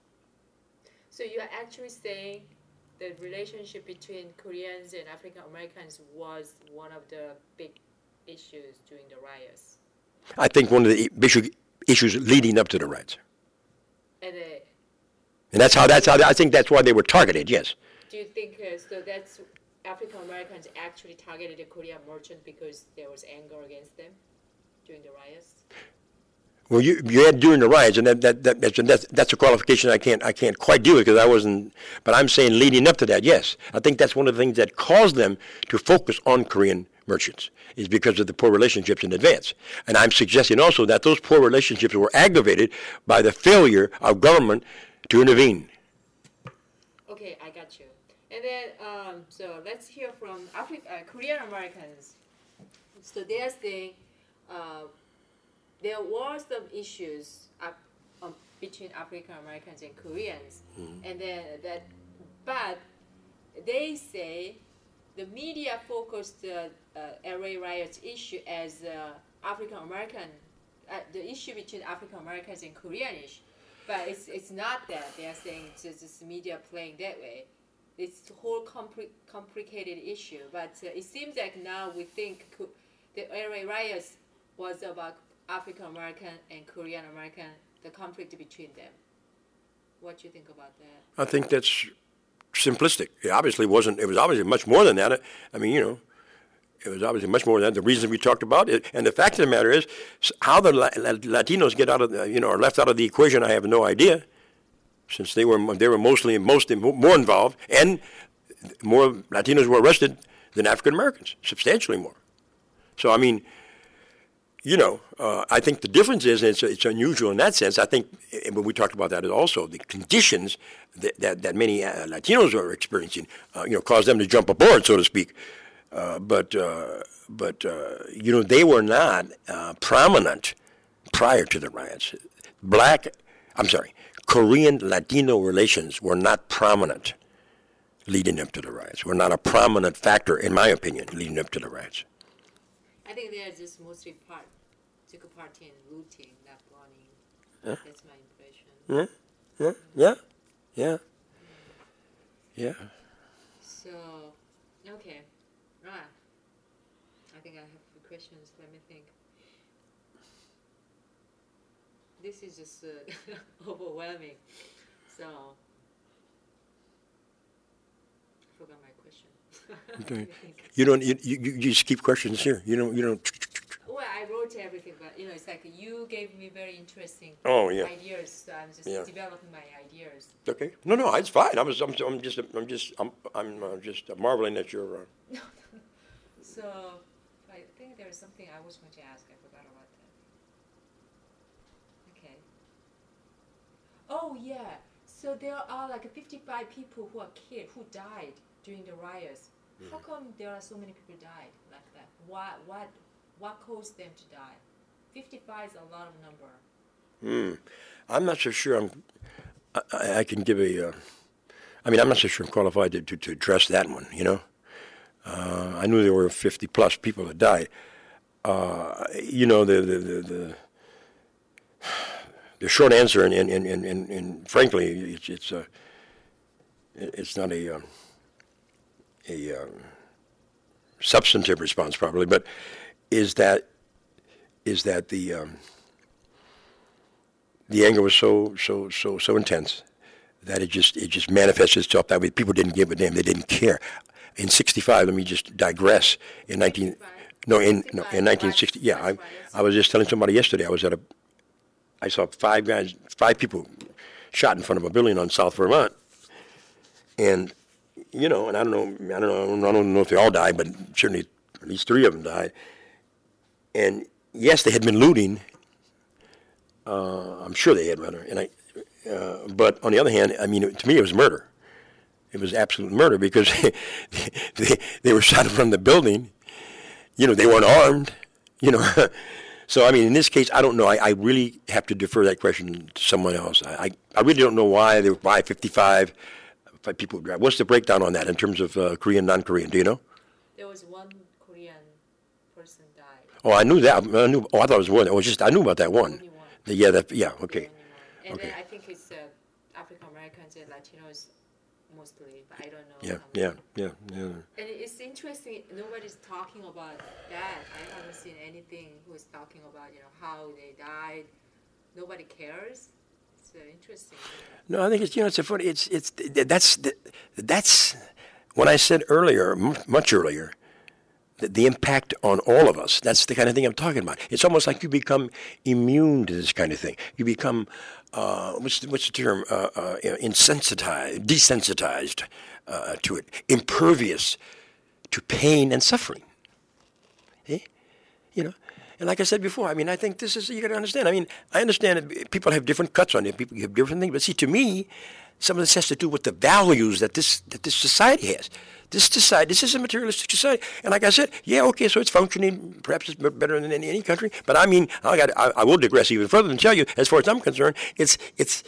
S1: So you are actually saying the relationship between Koreans and African Americans was one of the big issues during the riots.
S2: I think one of the issue, issues leading up to the riots.
S1: And, uh,
S2: and that's how that's how I think that's why they were targeted. Yes.
S1: Do you think uh, so? That's African Americans actually targeted the Korean merchant because there was anger against them during the riots.
S2: Well, you you had during the riots, and that, that, that that's, that's that's a qualification I can't I can't quite deal with because I wasn't. But I'm saying leading up to that, yes, I think that's one of the things that caused them to focus on Korean merchants is because of the poor relationships in advance. And I'm suggesting also that those poor relationships were aggravated by the failure of government to intervene.
S1: Okay, I got you. And then, um, so let's hear from Afri- uh, Korean Americans. So they're saying uh, there were some issues up, um, between African Americans and Koreans, mm-hmm. and then that, but they say the media focused the uh, L A riots issue as uh, African American, uh, the issue between African Americans and Korean issue, but it's it's not that. They are saying it's just media playing that way. It's a whole compli- complicated issue, but uh, it seems like now we think co- the L A riots was about African American and Korean American, the conflict between them. What do you think about that?
S2: I think that's simplistic. It obviously wasn't. It was obviously much more than that. I mean, you know, it was obviously much more than that. The reasons we talked about it, and the fact of the matter is, how the La- La- Latinos get out of, the, you know, are left out of the equation. I have no idea, since they were they were mostly most more involved, and more Latinos were arrested than African Americans, substantially more. So I mean, you know, uh, I think the difference is, and it's, it's unusual in that sense, I think, when we talked about that also, the conditions that, that, that many uh, Latinos are experiencing, uh, you know, caused them to jump aboard, so to speak. Uh, but, uh, but uh, you know, they were not uh, prominent prior to the riots. Black, I'm sorry, Korean-Latino relations were not prominent leading up to the riots, were not a prominent factor, in my opinion, leading up to the riots.
S1: I think they are just mostly part, took a part in looting, not running.
S2: Yeah.
S1: That's my impression.
S2: Yeah, yeah, yeah, yeah, yeah.
S1: So, okay, right. I think I have a few questions. Let me think. This is just uh, overwhelming. So, I forgot my question.
S2: Okay. You don't. You, you you just keep questions here. You don't. You don't.
S1: Well, I wrote everything, but you know, it's like you gave me very interesting
S2: oh, yeah.
S1: ideas, so I'm just
S2: yeah.
S1: developing my ideas.
S2: Okay. No, no, it's fine. I'm, I'm, I'm just, I'm just, I'm, I'm uh, just marveling at your. Uh...
S1: So, I think there was something I was going to ask. I forgot about that. Okay. Oh yeah. So there are like fifty-five people who are killed, who died during the riots. Mm. How come there are so many people died like that? Why? What? What caused them to die? fifty-five is a lot of number.
S2: Hmm. I'm not so sure. I'm. I, I can give a uh, I mean, I'm not so sure I'm qualified to, to, to address that one, you know. Uh, I knew there were fifty plus people that died. Uh, you know, the the, the, the, the short answer, and, and, and, and, and frankly, it's it's, a, it's not a, um, a um, substantive response probably, but is that is that the um, the anger was so so so so intense that it just it just manifested itself that way. People didn't give a damn. They didn't care. In sixty-five, let me just digress. In nineteen, no, in no, in nineteen sixty, yeah, I, I was just telling somebody yesterday. I was at a, I saw five guys, five people, shot in front of a building on South Vermont, and you know, and I don't know, I don't know, I don't know if they all died, but certainly at least three of them died. And yes, they had been looting. Uh, I'm sure they had, rather, and I. Uh, but on the other hand, I mean, to me, it was murder. It was absolute murder because they, they were shot from the building. You know, they weren't armed. You know, so I mean, in this case, I don't know. I, I really have to defer that question to someone else. I, I, I really don't know why there were why fifty-five five people drive. What's the breakdown on that in terms of uh, Korean, non-Korean? Do you know?
S1: There was one Korean person died.
S2: Oh, I knew that. I knew. Oh, I thought it was one. It was just I knew about that one.
S1: Only one.
S2: The, yeah. That. Yeah. Okay.
S1: And
S2: Okay.
S1: then I think it's uh, African Americans and Latinos mostly, but I don't know.
S2: Yeah.
S1: how
S2: Yeah.
S1: many.
S2: Yeah. Yeah.
S1: And it's interesting. Nobody's talking about that. I haven't seen anything who's talking about you know how they died. Nobody cares. It's uh, interesting.
S2: No, I think it's you know it's a funny. It's it's that's that's when I said earlier, much earlier. The, the impact on all of us. That's the kind of thing I'm talking about. It's almost like you become immune to this kind of thing. You become, uh, what's, the, what's the term, uh, uh, insensitized, desensitized uh, to it, impervious to pain and suffering. Eh? You know, and like I said before, I mean, I think this is, you got to understand. I mean, I understand that people have different cuts on it. People have different things. But see, to me, some of this has to do with the values that this that this society has. This society, this is a materialistic society, and like I said, yeah, okay, so it's functioning. Perhaps it's better than any, any country. But I mean, I got, I, I will digress even further and tell you, as far as I'm concerned, it's it's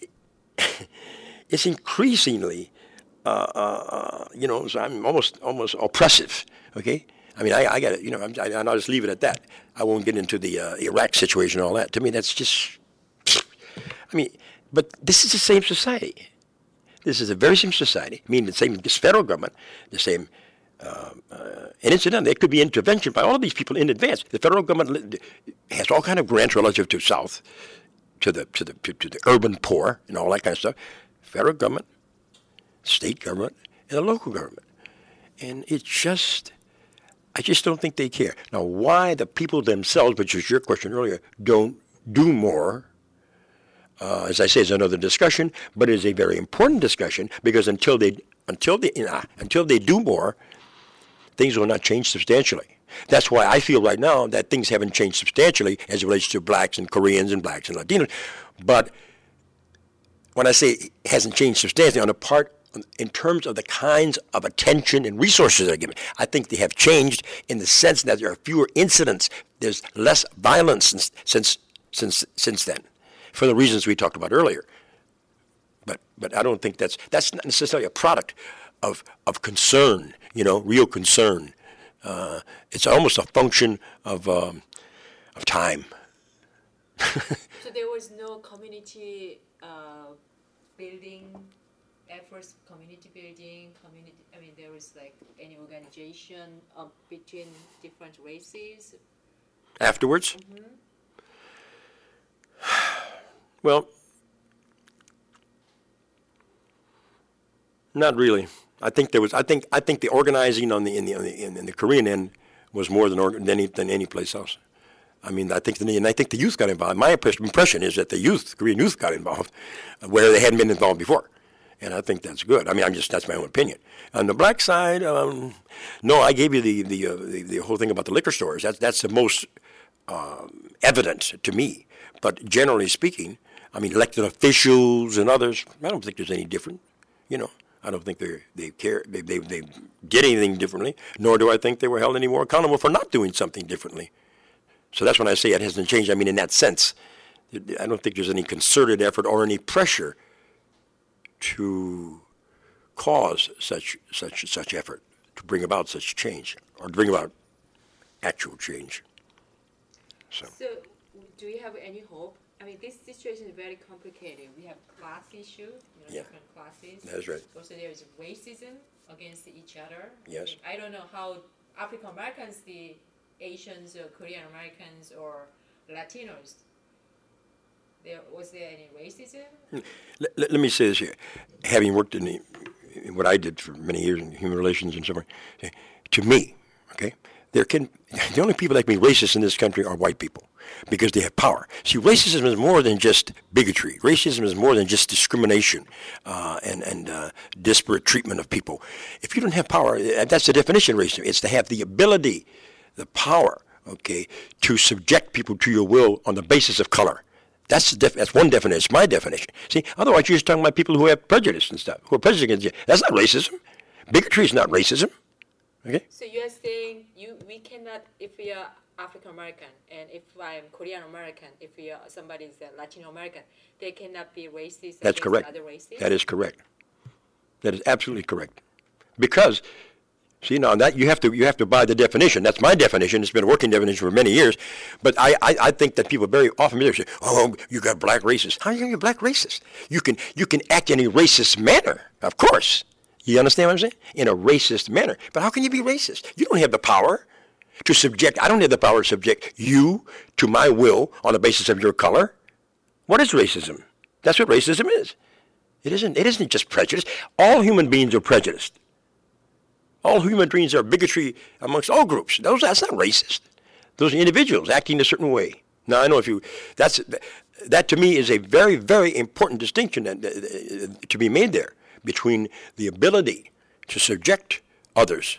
S2: it's increasingly, uh, uh, you know, so I'm almost almost oppressive. Okay, I mean, I, I got it. You know, I'm, I, I'll just leave it at that. I won't get into the uh, Iraq situation and all that. To me, that's just. I mean, but this is the same society. This is the very same society, I mean the same this federal government, the same, uh, uh, and incidentally, it could be intervention by all of these people in advance. The federal government has all kind of grants relative to South, to the to the to the urban poor and all that kind of stuff. Federal government, state government, and the local government, and it's just, I just don't think they care. Now, why the people themselves, which was your question earlier, don't do more? Uh, as I say, is another discussion, but it is a very important discussion because until they until they you know, until they do more, things will not change substantially. That's why I feel right now that things haven't changed substantially as it relates to blacks and Koreans and blacks and Latinos. But when I say it hasn't changed substantially on the part in terms of the kinds of attention and resources that are given, I think they have changed in the sense that there are fewer incidents. There's less violence since since since since then, for the reasons we talked about earlier. But but I don't think that's that's not necessarily a product of of concern, you know, real concern. Uh, it's almost a function of um, of time.
S1: So there was no community uh, building efforts, community building, community. I mean, there was like any organization uh, between different races.
S2: Afterwards.
S1: Mm-hmm.
S2: Well, not really. I think there was. I think. I think the organizing on the in the in the, in the Korean end was more than organ, than any than any place else. I mean, I think the and I think the youth got involved. My impression is that the youth, Korean youth, got involved where they hadn't been involved before, and I think that's good. I mean, I'm just that's my own opinion. On the black side, um, no, I gave you the the, uh, the the whole thing about the liquor stores. That's that's the most um, evident to me. But generally speaking, I mean, elected officials and others, I don't think there's any different. You know, I don't think they they care they, they they did anything differently. Nor do I think they were held any more accountable for not doing something differently. So that's when I say it hasn't changed. I mean, in that sense, I don't think there's any concerted effort or any pressure to cause such such such effort to bring about such change or to bring about actual change. So,
S1: So, do you have any hope? I mean, this situation is very complicated. We have class issue, you know,
S2: Yeah.
S1: different classes.
S2: that's right.
S1: Also, there is racism against each other.
S2: Yes.
S1: I don't know how African Americans, the Asians or Korean Americans or Latinos. There was there any racism?
S2: Let, let, let me say this here. Having worked in, the, in what I did for many years in human relations and so on, to me, okay, there can the only people that can be racist in this country are white people because they have power. See, racism is more than just bigotry. Racism is more than just discrimination uh, and and uh, disparate treatment of people. If you don't have power, that's the definition of racism. It's to have the ability, the power, okay, to subject people to your will on the basis of color. That's the def- that's one definition. It's my definition. See, otherwise you're just talking about people who have prejudice and stuff, who are prejudiced against you. That's not racism. Bigotry is not racism. Okay?
S1: So you're saying you we cannot, if we are African American and if I'm Korean American, if we are somebody is Latino American, they cannot be racist
S2: That's
S1: against
S2: correct.
S1: other races?
S2: That is correct. That is absolutely correct. Because, see, now that you have to you have to buy the definition. That's my definition. It's been a working definition for many years. But I, I, I think that people very often say, "Oh, you got black racists." How are you going to be black racist? You can you can act in a racist manner, of course. You understand what I'm saying? In a racist manner. But how can you be racist? You don't have the power to subject. I don't have the power to subject you to my will on the basis of your color. What is racism? That's what racism is. It isn't. It isn't just prejudice. All human beings are prejudiced. All human beings are bigotry amongst all groups. Those, that's not racist. Those are individuals acting a certain way. Now, I know if you, that's, that to me is a very, very important distinction that, uh, to be made there between the ability to subject others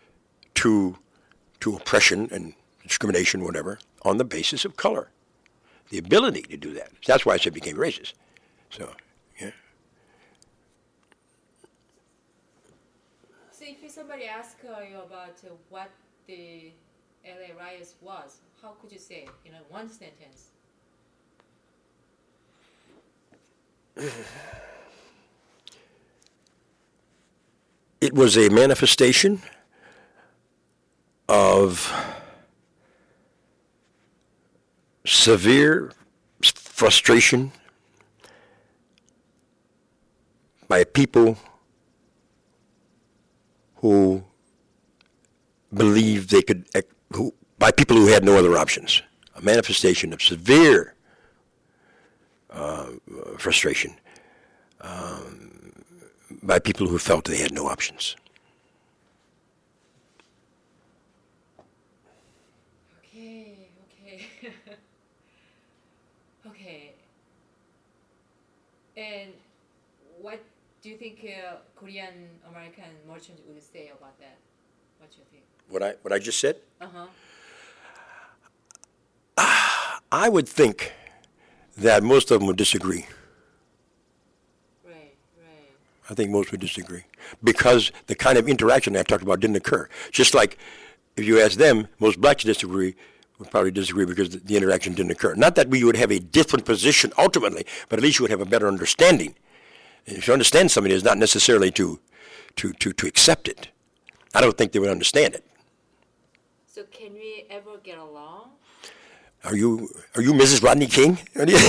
S2: to, to oppression and discrimination, whatever, on the basis of color. The ability to do that. That's why I said became racist. So, yeah.
S1: So if somebody asks uh, you about uh, what the L A riots was, how could you say in a one sentence?
S2: It was a manifestation of severe frustration by people who believed they could, who, by people who had no other options. A manifestation of severe uh, frustration um, by people who felt they had no options.
S1: Okay, okay. Okay. And what do you think uh, Korean American merchants would say about that? What do you think?
S2: What I what I just said?
S1: Uh-huh.
S2: I would think that most of them would disagree.
S1: Right, right.
S2: I think most would disagree because the kind of interaction I talked about didn't occur. Just like if you ask them, most blacks disagree, would probably disagree because the, the interaction didn't occur. Not that we would have a different position ultimately, but at least you would have a better understanding. And if you understand somebody, it's not necessarily to, to, to, to accept it. I don't think they would understand it.
S1: So can we ever get along?
S2: Are you are you Missus Rodney King? I'm
S1: Yeah,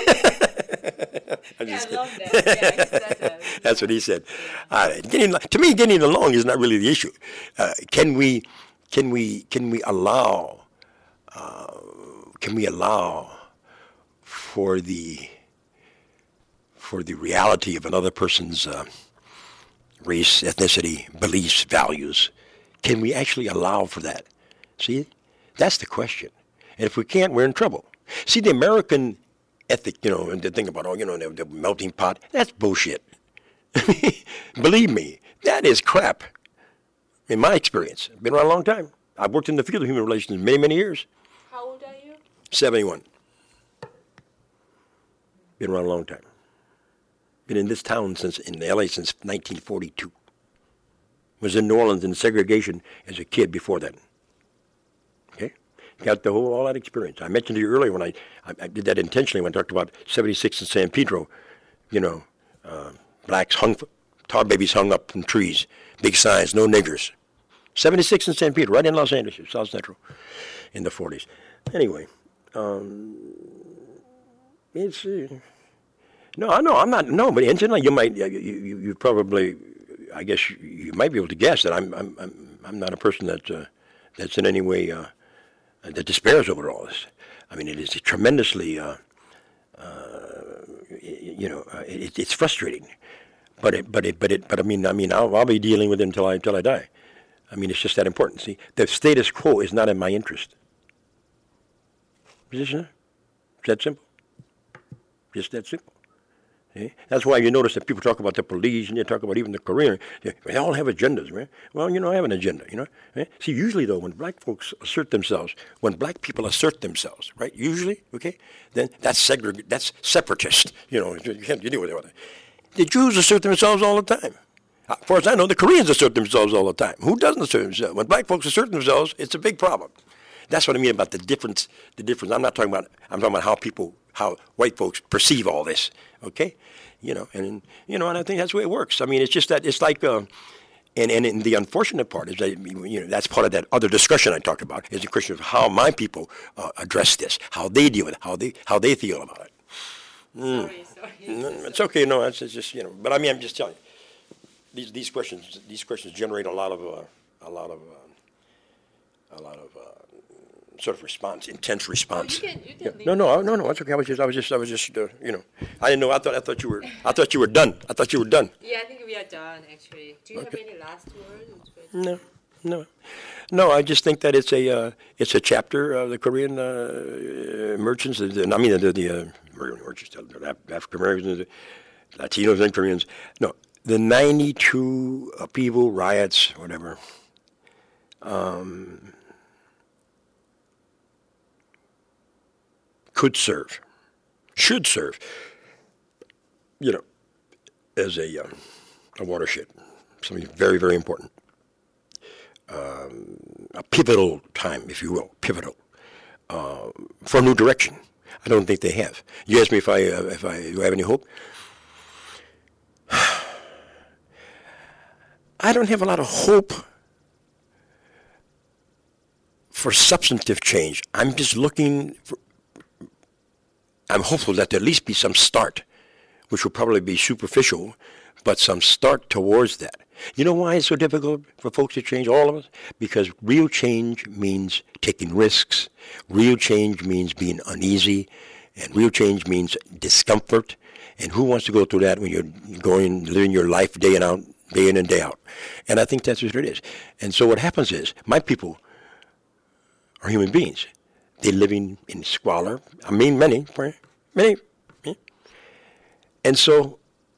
S2: just
S1: I love
S2: kidding.
S1: that. Yeah, he said that.
S2: That's what he said. Uh, getting, to me, getting along is not really the issue. Uh, can we, can we, can we allow, uh, can we allow for the, for the reality of another person's uh, race, ethnicity, beliefs, values? Can we actually allow for that? See, that's the question. And if we can't, we're in trouble. See, the American ethic, you know, and the thing about, oh, you know, the, the melting pot, that's bullshit. Believe me, that is crap. In my experience, I've been around a long time. I've worked in the field of human relations many, many years.
S1: How old are you?
S2: seventy-one. Been around a long time. Been in this town since, in L A since nineteen forty-two. Was in New Orleans in segregation as a kid before that. Okay? Got the whole, all that experience. I mentioned to you earlier when I, I, I did that intentionally when I talked about seventy-six in San Pedro, you know, uh, blacks hung for, tar babies hung up from trees, big signs, no niggers. seventy-six in Saint Peter, right in Los Angeles, South Central, in the forties. Anyway, um, it's uh, no, I know I'm not. No, but incidentally, you might, you, you, you probably, I guess, you, you might be able to guess that I'm, I'm, I'm, I'm not a person that uh, that's in any way uh, that despairs over all this. I mean, it is tremendously, uh, uh, you know, uh, it, it's frustrating. But it, but it, but it, but I mean, I mean, I'll, I'll be dealing with it until I, until I die. I mean, it's just that important. See, the status quo is not in my interest. Is it? It's that simple. Just that simple. See? That's why you notice that people talk about the police and they talk about even the Korean. They, they all have agendas, right? Well, you know, I have an agenda, you know. Right? See, usually though, when black folks assert themselves, when black people assert themselves, right? Usually, okay, then that's segreg- that's separatist. You know, you can't deal with it. The Jews assert themselves all the time. As far as I know, the Koreans assert themselves all the time. Who doesn't assert themselves? When black folks assert themselves, it's a big problem. That's what I mean about the difference. The difference. I'm not talking about. I'm talking about how people, how white folks perceive all this. Okay, you know, and you know, and I think that's the way it works. I mean, it's just that it's like, uh, and and, and the unfortunate part is that you know that's part of that other discussion I talked about is the question of how my people uh, address this, how they deal with it, how they how they feel about it.
S1: Mm. Sorry, sorry.
S2: No, it's okay. No, it's, it's just you know. But I mean, I'm just telling you. These these questions these questions generate a lot of uh, a lot of uh, a lot of uh, sort of response, intense response.
S1: Oh, you can, you can
S2: yeah. No, no, no, no. That's okay. I was just I was just I was just uh, you know. I didn't know. I thought I thought you were I thought you were done. I thought you were done.
S1: Yeah, I think we are done actually. Do you
S2: Okay.
S1: have any last words?
S2: No, no, no. I just think that it's a uh, it's a chapter of the Korean uh, merchants. I mean the the uh, merchants, the African Americans, the Latinos, and Koreans. No. The ninety-two upheaval riots, whatever, um, could serve, should serve, you know, as a, um, a watershed, something very, very important, um, a pivotal time, if you will, pivotal, uh, for a new direction. I don't think they have. You asked me if I, uh, if I do I have any hope. I don't have a lot of hope for substantive change. I'm just looking for, I'm hopeful that there'll at least be some start, which will probably be superficial, but some start towards that. You know why it's so difficult for folks to change, all of us? Because real change means taking risks. Real change means being uneasy. And real change means discomfort. And who wants to go through that when you're going, living your life day in out, day in and day out? And I think that's what it is. And so what happens is, my people are human beings. They're living in squalor. I mean, many, many. Yeah. And so,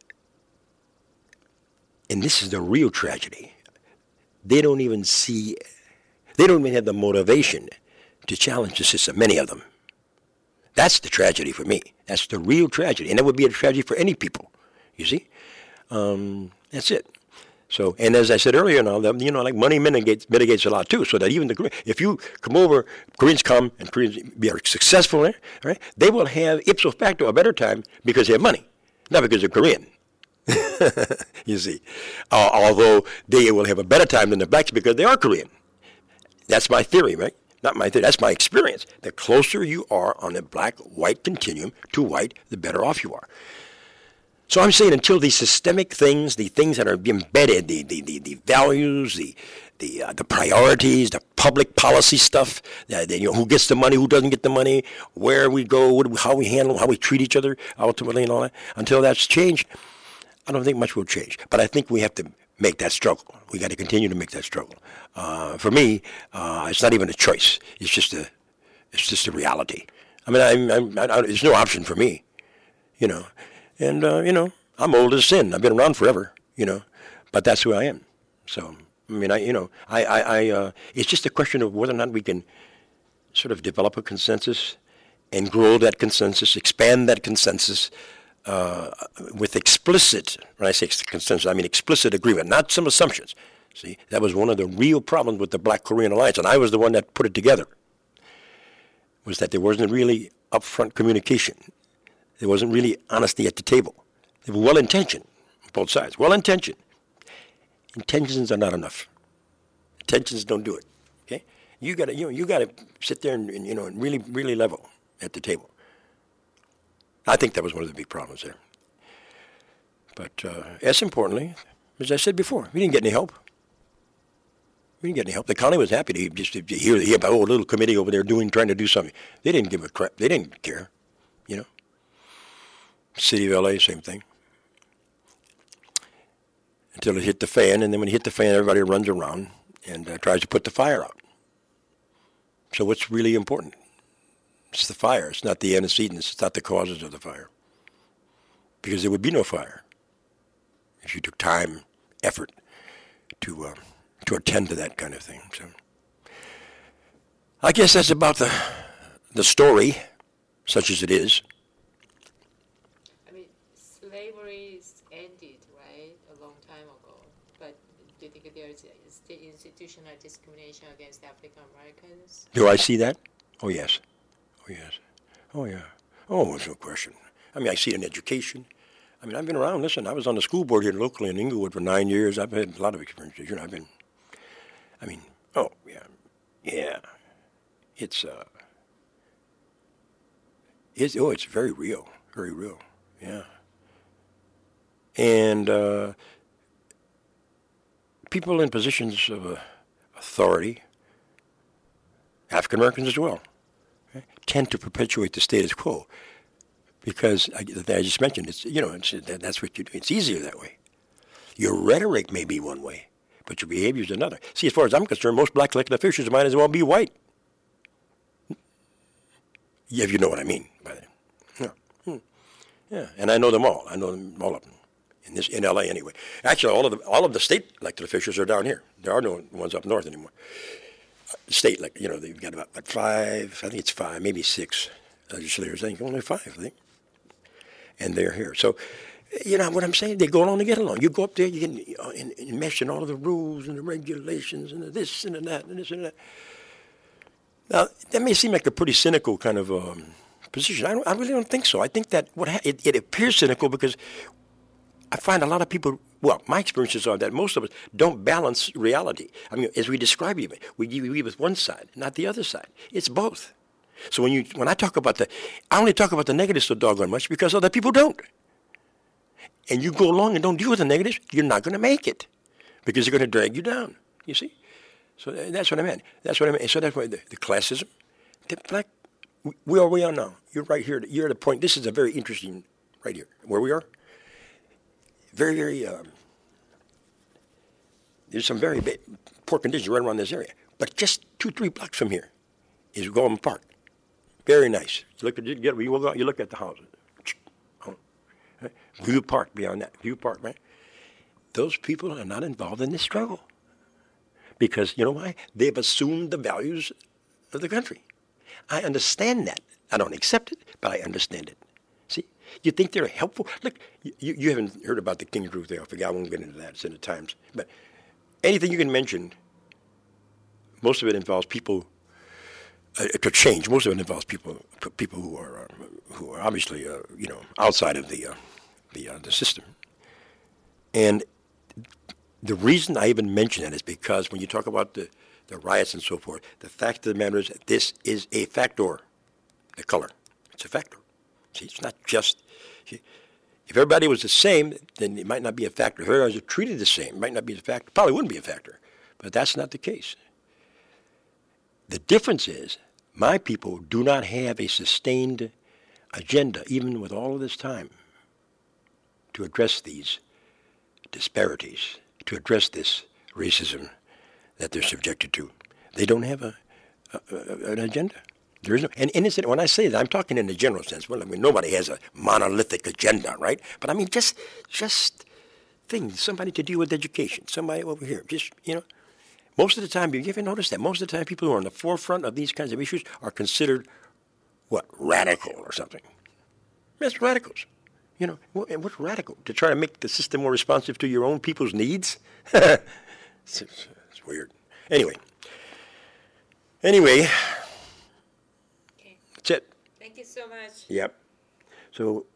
S2: and this is the real tragedy. They don't even see, they don't even have the motivation to challenge the system, many of them. That's the tragedy for me. That's the real tragedy. And that would be a tragedy for any people, you see? Um, that's it. So, and as I said earlier, now, you know, like money mitigates, mitigates a lot too, so that even the, if you come over, Koreans come and Koreans be successful there, right? They will have ipso facto a better time because they have money, not because they're Korean. You see, uh, although they will have a better time than the blacks because they are Korean. That's my theory, right? Not my theory, that's my experience. The closer you are on the black-white continuum to white, the better off you are. So I'm saying until these systemic things, the things that are embedded, the the, the, the values, the the uh, the priorities, the public policy stuff, uh, the, you know, who gets the money, who doesn't get the money, where we go, what, how we handle, how we treat each other, ultimately, and all that. Until that's changed, I don't think much will change. But I think we have to make that struggle. We got to continue to make that struggle. Uh, for me, uh, it's not even a choice. It's just a, it's just a reality. I mean, I'm, I'm, I, I, there's no option for me, you know. And, uh, you know, I'm old as sin. I've been around forever, you know, but that's who I am. So, I mean, I, you know, I, I, I uh, it's just a question of whether or not we can sort of develop a consensus and grow that consensus, expand that consensus uh, with explicit, when I say consensus, I mean explicit agreement, not some assumptions. See, that was one of the real problems with the Black Korean Alliance, and I was the one that put it together, was that there wasn't really upfront communication. There wasn't really honesty at the table. They were well-intentioned, both sides. Well-intentioned. Intentions are not enough. Intentions don't do it. Okay, you got to you know, you got to sit there and, and you know and really really level at the table. I think that was one of the big problems there. But uh, as importantly, as I said before, we didn't get any help. We didn't get any help. The county was happy to just to hear, hear about oh, a little committee over there doing trying to do something. They didn't give a crap. They didn't care. You know. City of L A, same thing. Until it hit the fan, and then when it hit the fan, everybody runs around and uh, tries to put the fire out. So what's really important? It's the fire. It's not the antecedents. It's not the causes of the fire. Because there would be no fire if you took time, effort to uh, to attend to that kind of thing. So I guess that's about the the story, such as it is.
S1: I mean, slavery is ended, right, a long time ago. But do you think there is institutional discrimination against African Americans?
S2: Do I see that? Oh, yes. Oh, yes. Oh, yeah. Oh, there's no question. I mean, I see it in education. I mean, I've been around. Listen, I was on the school board here locally in Inglewood for nine years. I've had a lot of experiences. You know, I've been, I mean, oh, yeah. Yeah. It's, uh, it's, oh, it's very real. Very real. Yeah. And uh, people in positions of uh, authority, African Americans as well, okay, tend to perpetuate the status quo because, I, I just mentioned, it's you know it's, that's what you do. It's easier that way. Your rhetoric may be one way, but your behavior is another. See, as far as I'm concerned, most black elected officials might as well be white. Yeah, if you know what I mean by that. Yeah, hmm. Yeah, and I know them all. I know them all of them. In this, in L A anyway. Actually, all of the all of the state elected officials are down here. There are no ones up north anymore. State, like you know, they've got about what, five. I think it's five, maybe six legislators. I think only five. I think, and they're here. So, you know what I'm saying? They go along to get along. You go up there, you get uh, enmeshed in all of the rules and the regulations and the this and the that and this and that. Now, that may seem like a pretty cynical kind of um, position. I, don't, I really don't think so. I think that what ha- it, it appears cynical because I find a lot of people, well, my experiences are that most of us don't balance reality. I mean, as we describe it, we agree with one side, not the other side. It's both. So when you when I talk about the, I only talk about the negatives so doggone much because other people don't. And you go along and don't deal with the negatives, you're not going to make it because they're going to drag you down, you see? So that's what I meant. That's what I meant. So that's why the, the classism, the black, where are we on now? You're right here. You're at a point. This is a very interesting, right here, where we are. Very, very, um, there's some very bad, poor conditions right around this area. But just two, three blocks from here is Gorman Park. Very nice. You look at, you, get, you, go out, you look at the houses. Right? View Park beyond that. View Park, right? Those people are not involved in this struggle. Because, you know why? They've assumed the values of the country. I understand that. I don't accept it, but I understand it. See? You think they're helpful? Look, you, you haven't heard about the King's Roof there. I forgot, I won't get into that. It's in the Times. But anything you can mention, most of it involves people, uh, to change, most of it involves people people who are uh, who are obviously, uh, you know, outside of the, uh, the, uh, the system. And the reason I even mention that is because when you talk about the, the riots and so forth, the fact of the matter is that this is a factor, the color. It's a factor. See, it's not just, see, if everybody was the same, then it might not be a factor. If everybody was treated the same, it might not be a factor. Probably wouldn't be a factor. But that's not the case. The difference is my people do not have a sustained agenda, even with all of this time, to address these disparities, to address this racism that they're subjected to. They don't have a, a, a an agenda. There is no, and, and it's, when I say that, I'm talking in the general sense. Well, I mean, nobody has a monolithic agenda, right? But I mean, just just things, somebody to deal with education, somebody over here, just, you know. Most of the time, you ever notice that? Most of the time, people who are on the forefront of these kinds of issues are considered, what, radical or something. That's radicals. You know, what, what's radical? To try to make the system more responsive to your own people's needs? it's, it's, it's weird. Anyway. Anyway.
S1: Okay.
S2: That's it.
S1: Thank you so much.
S2: Yep. So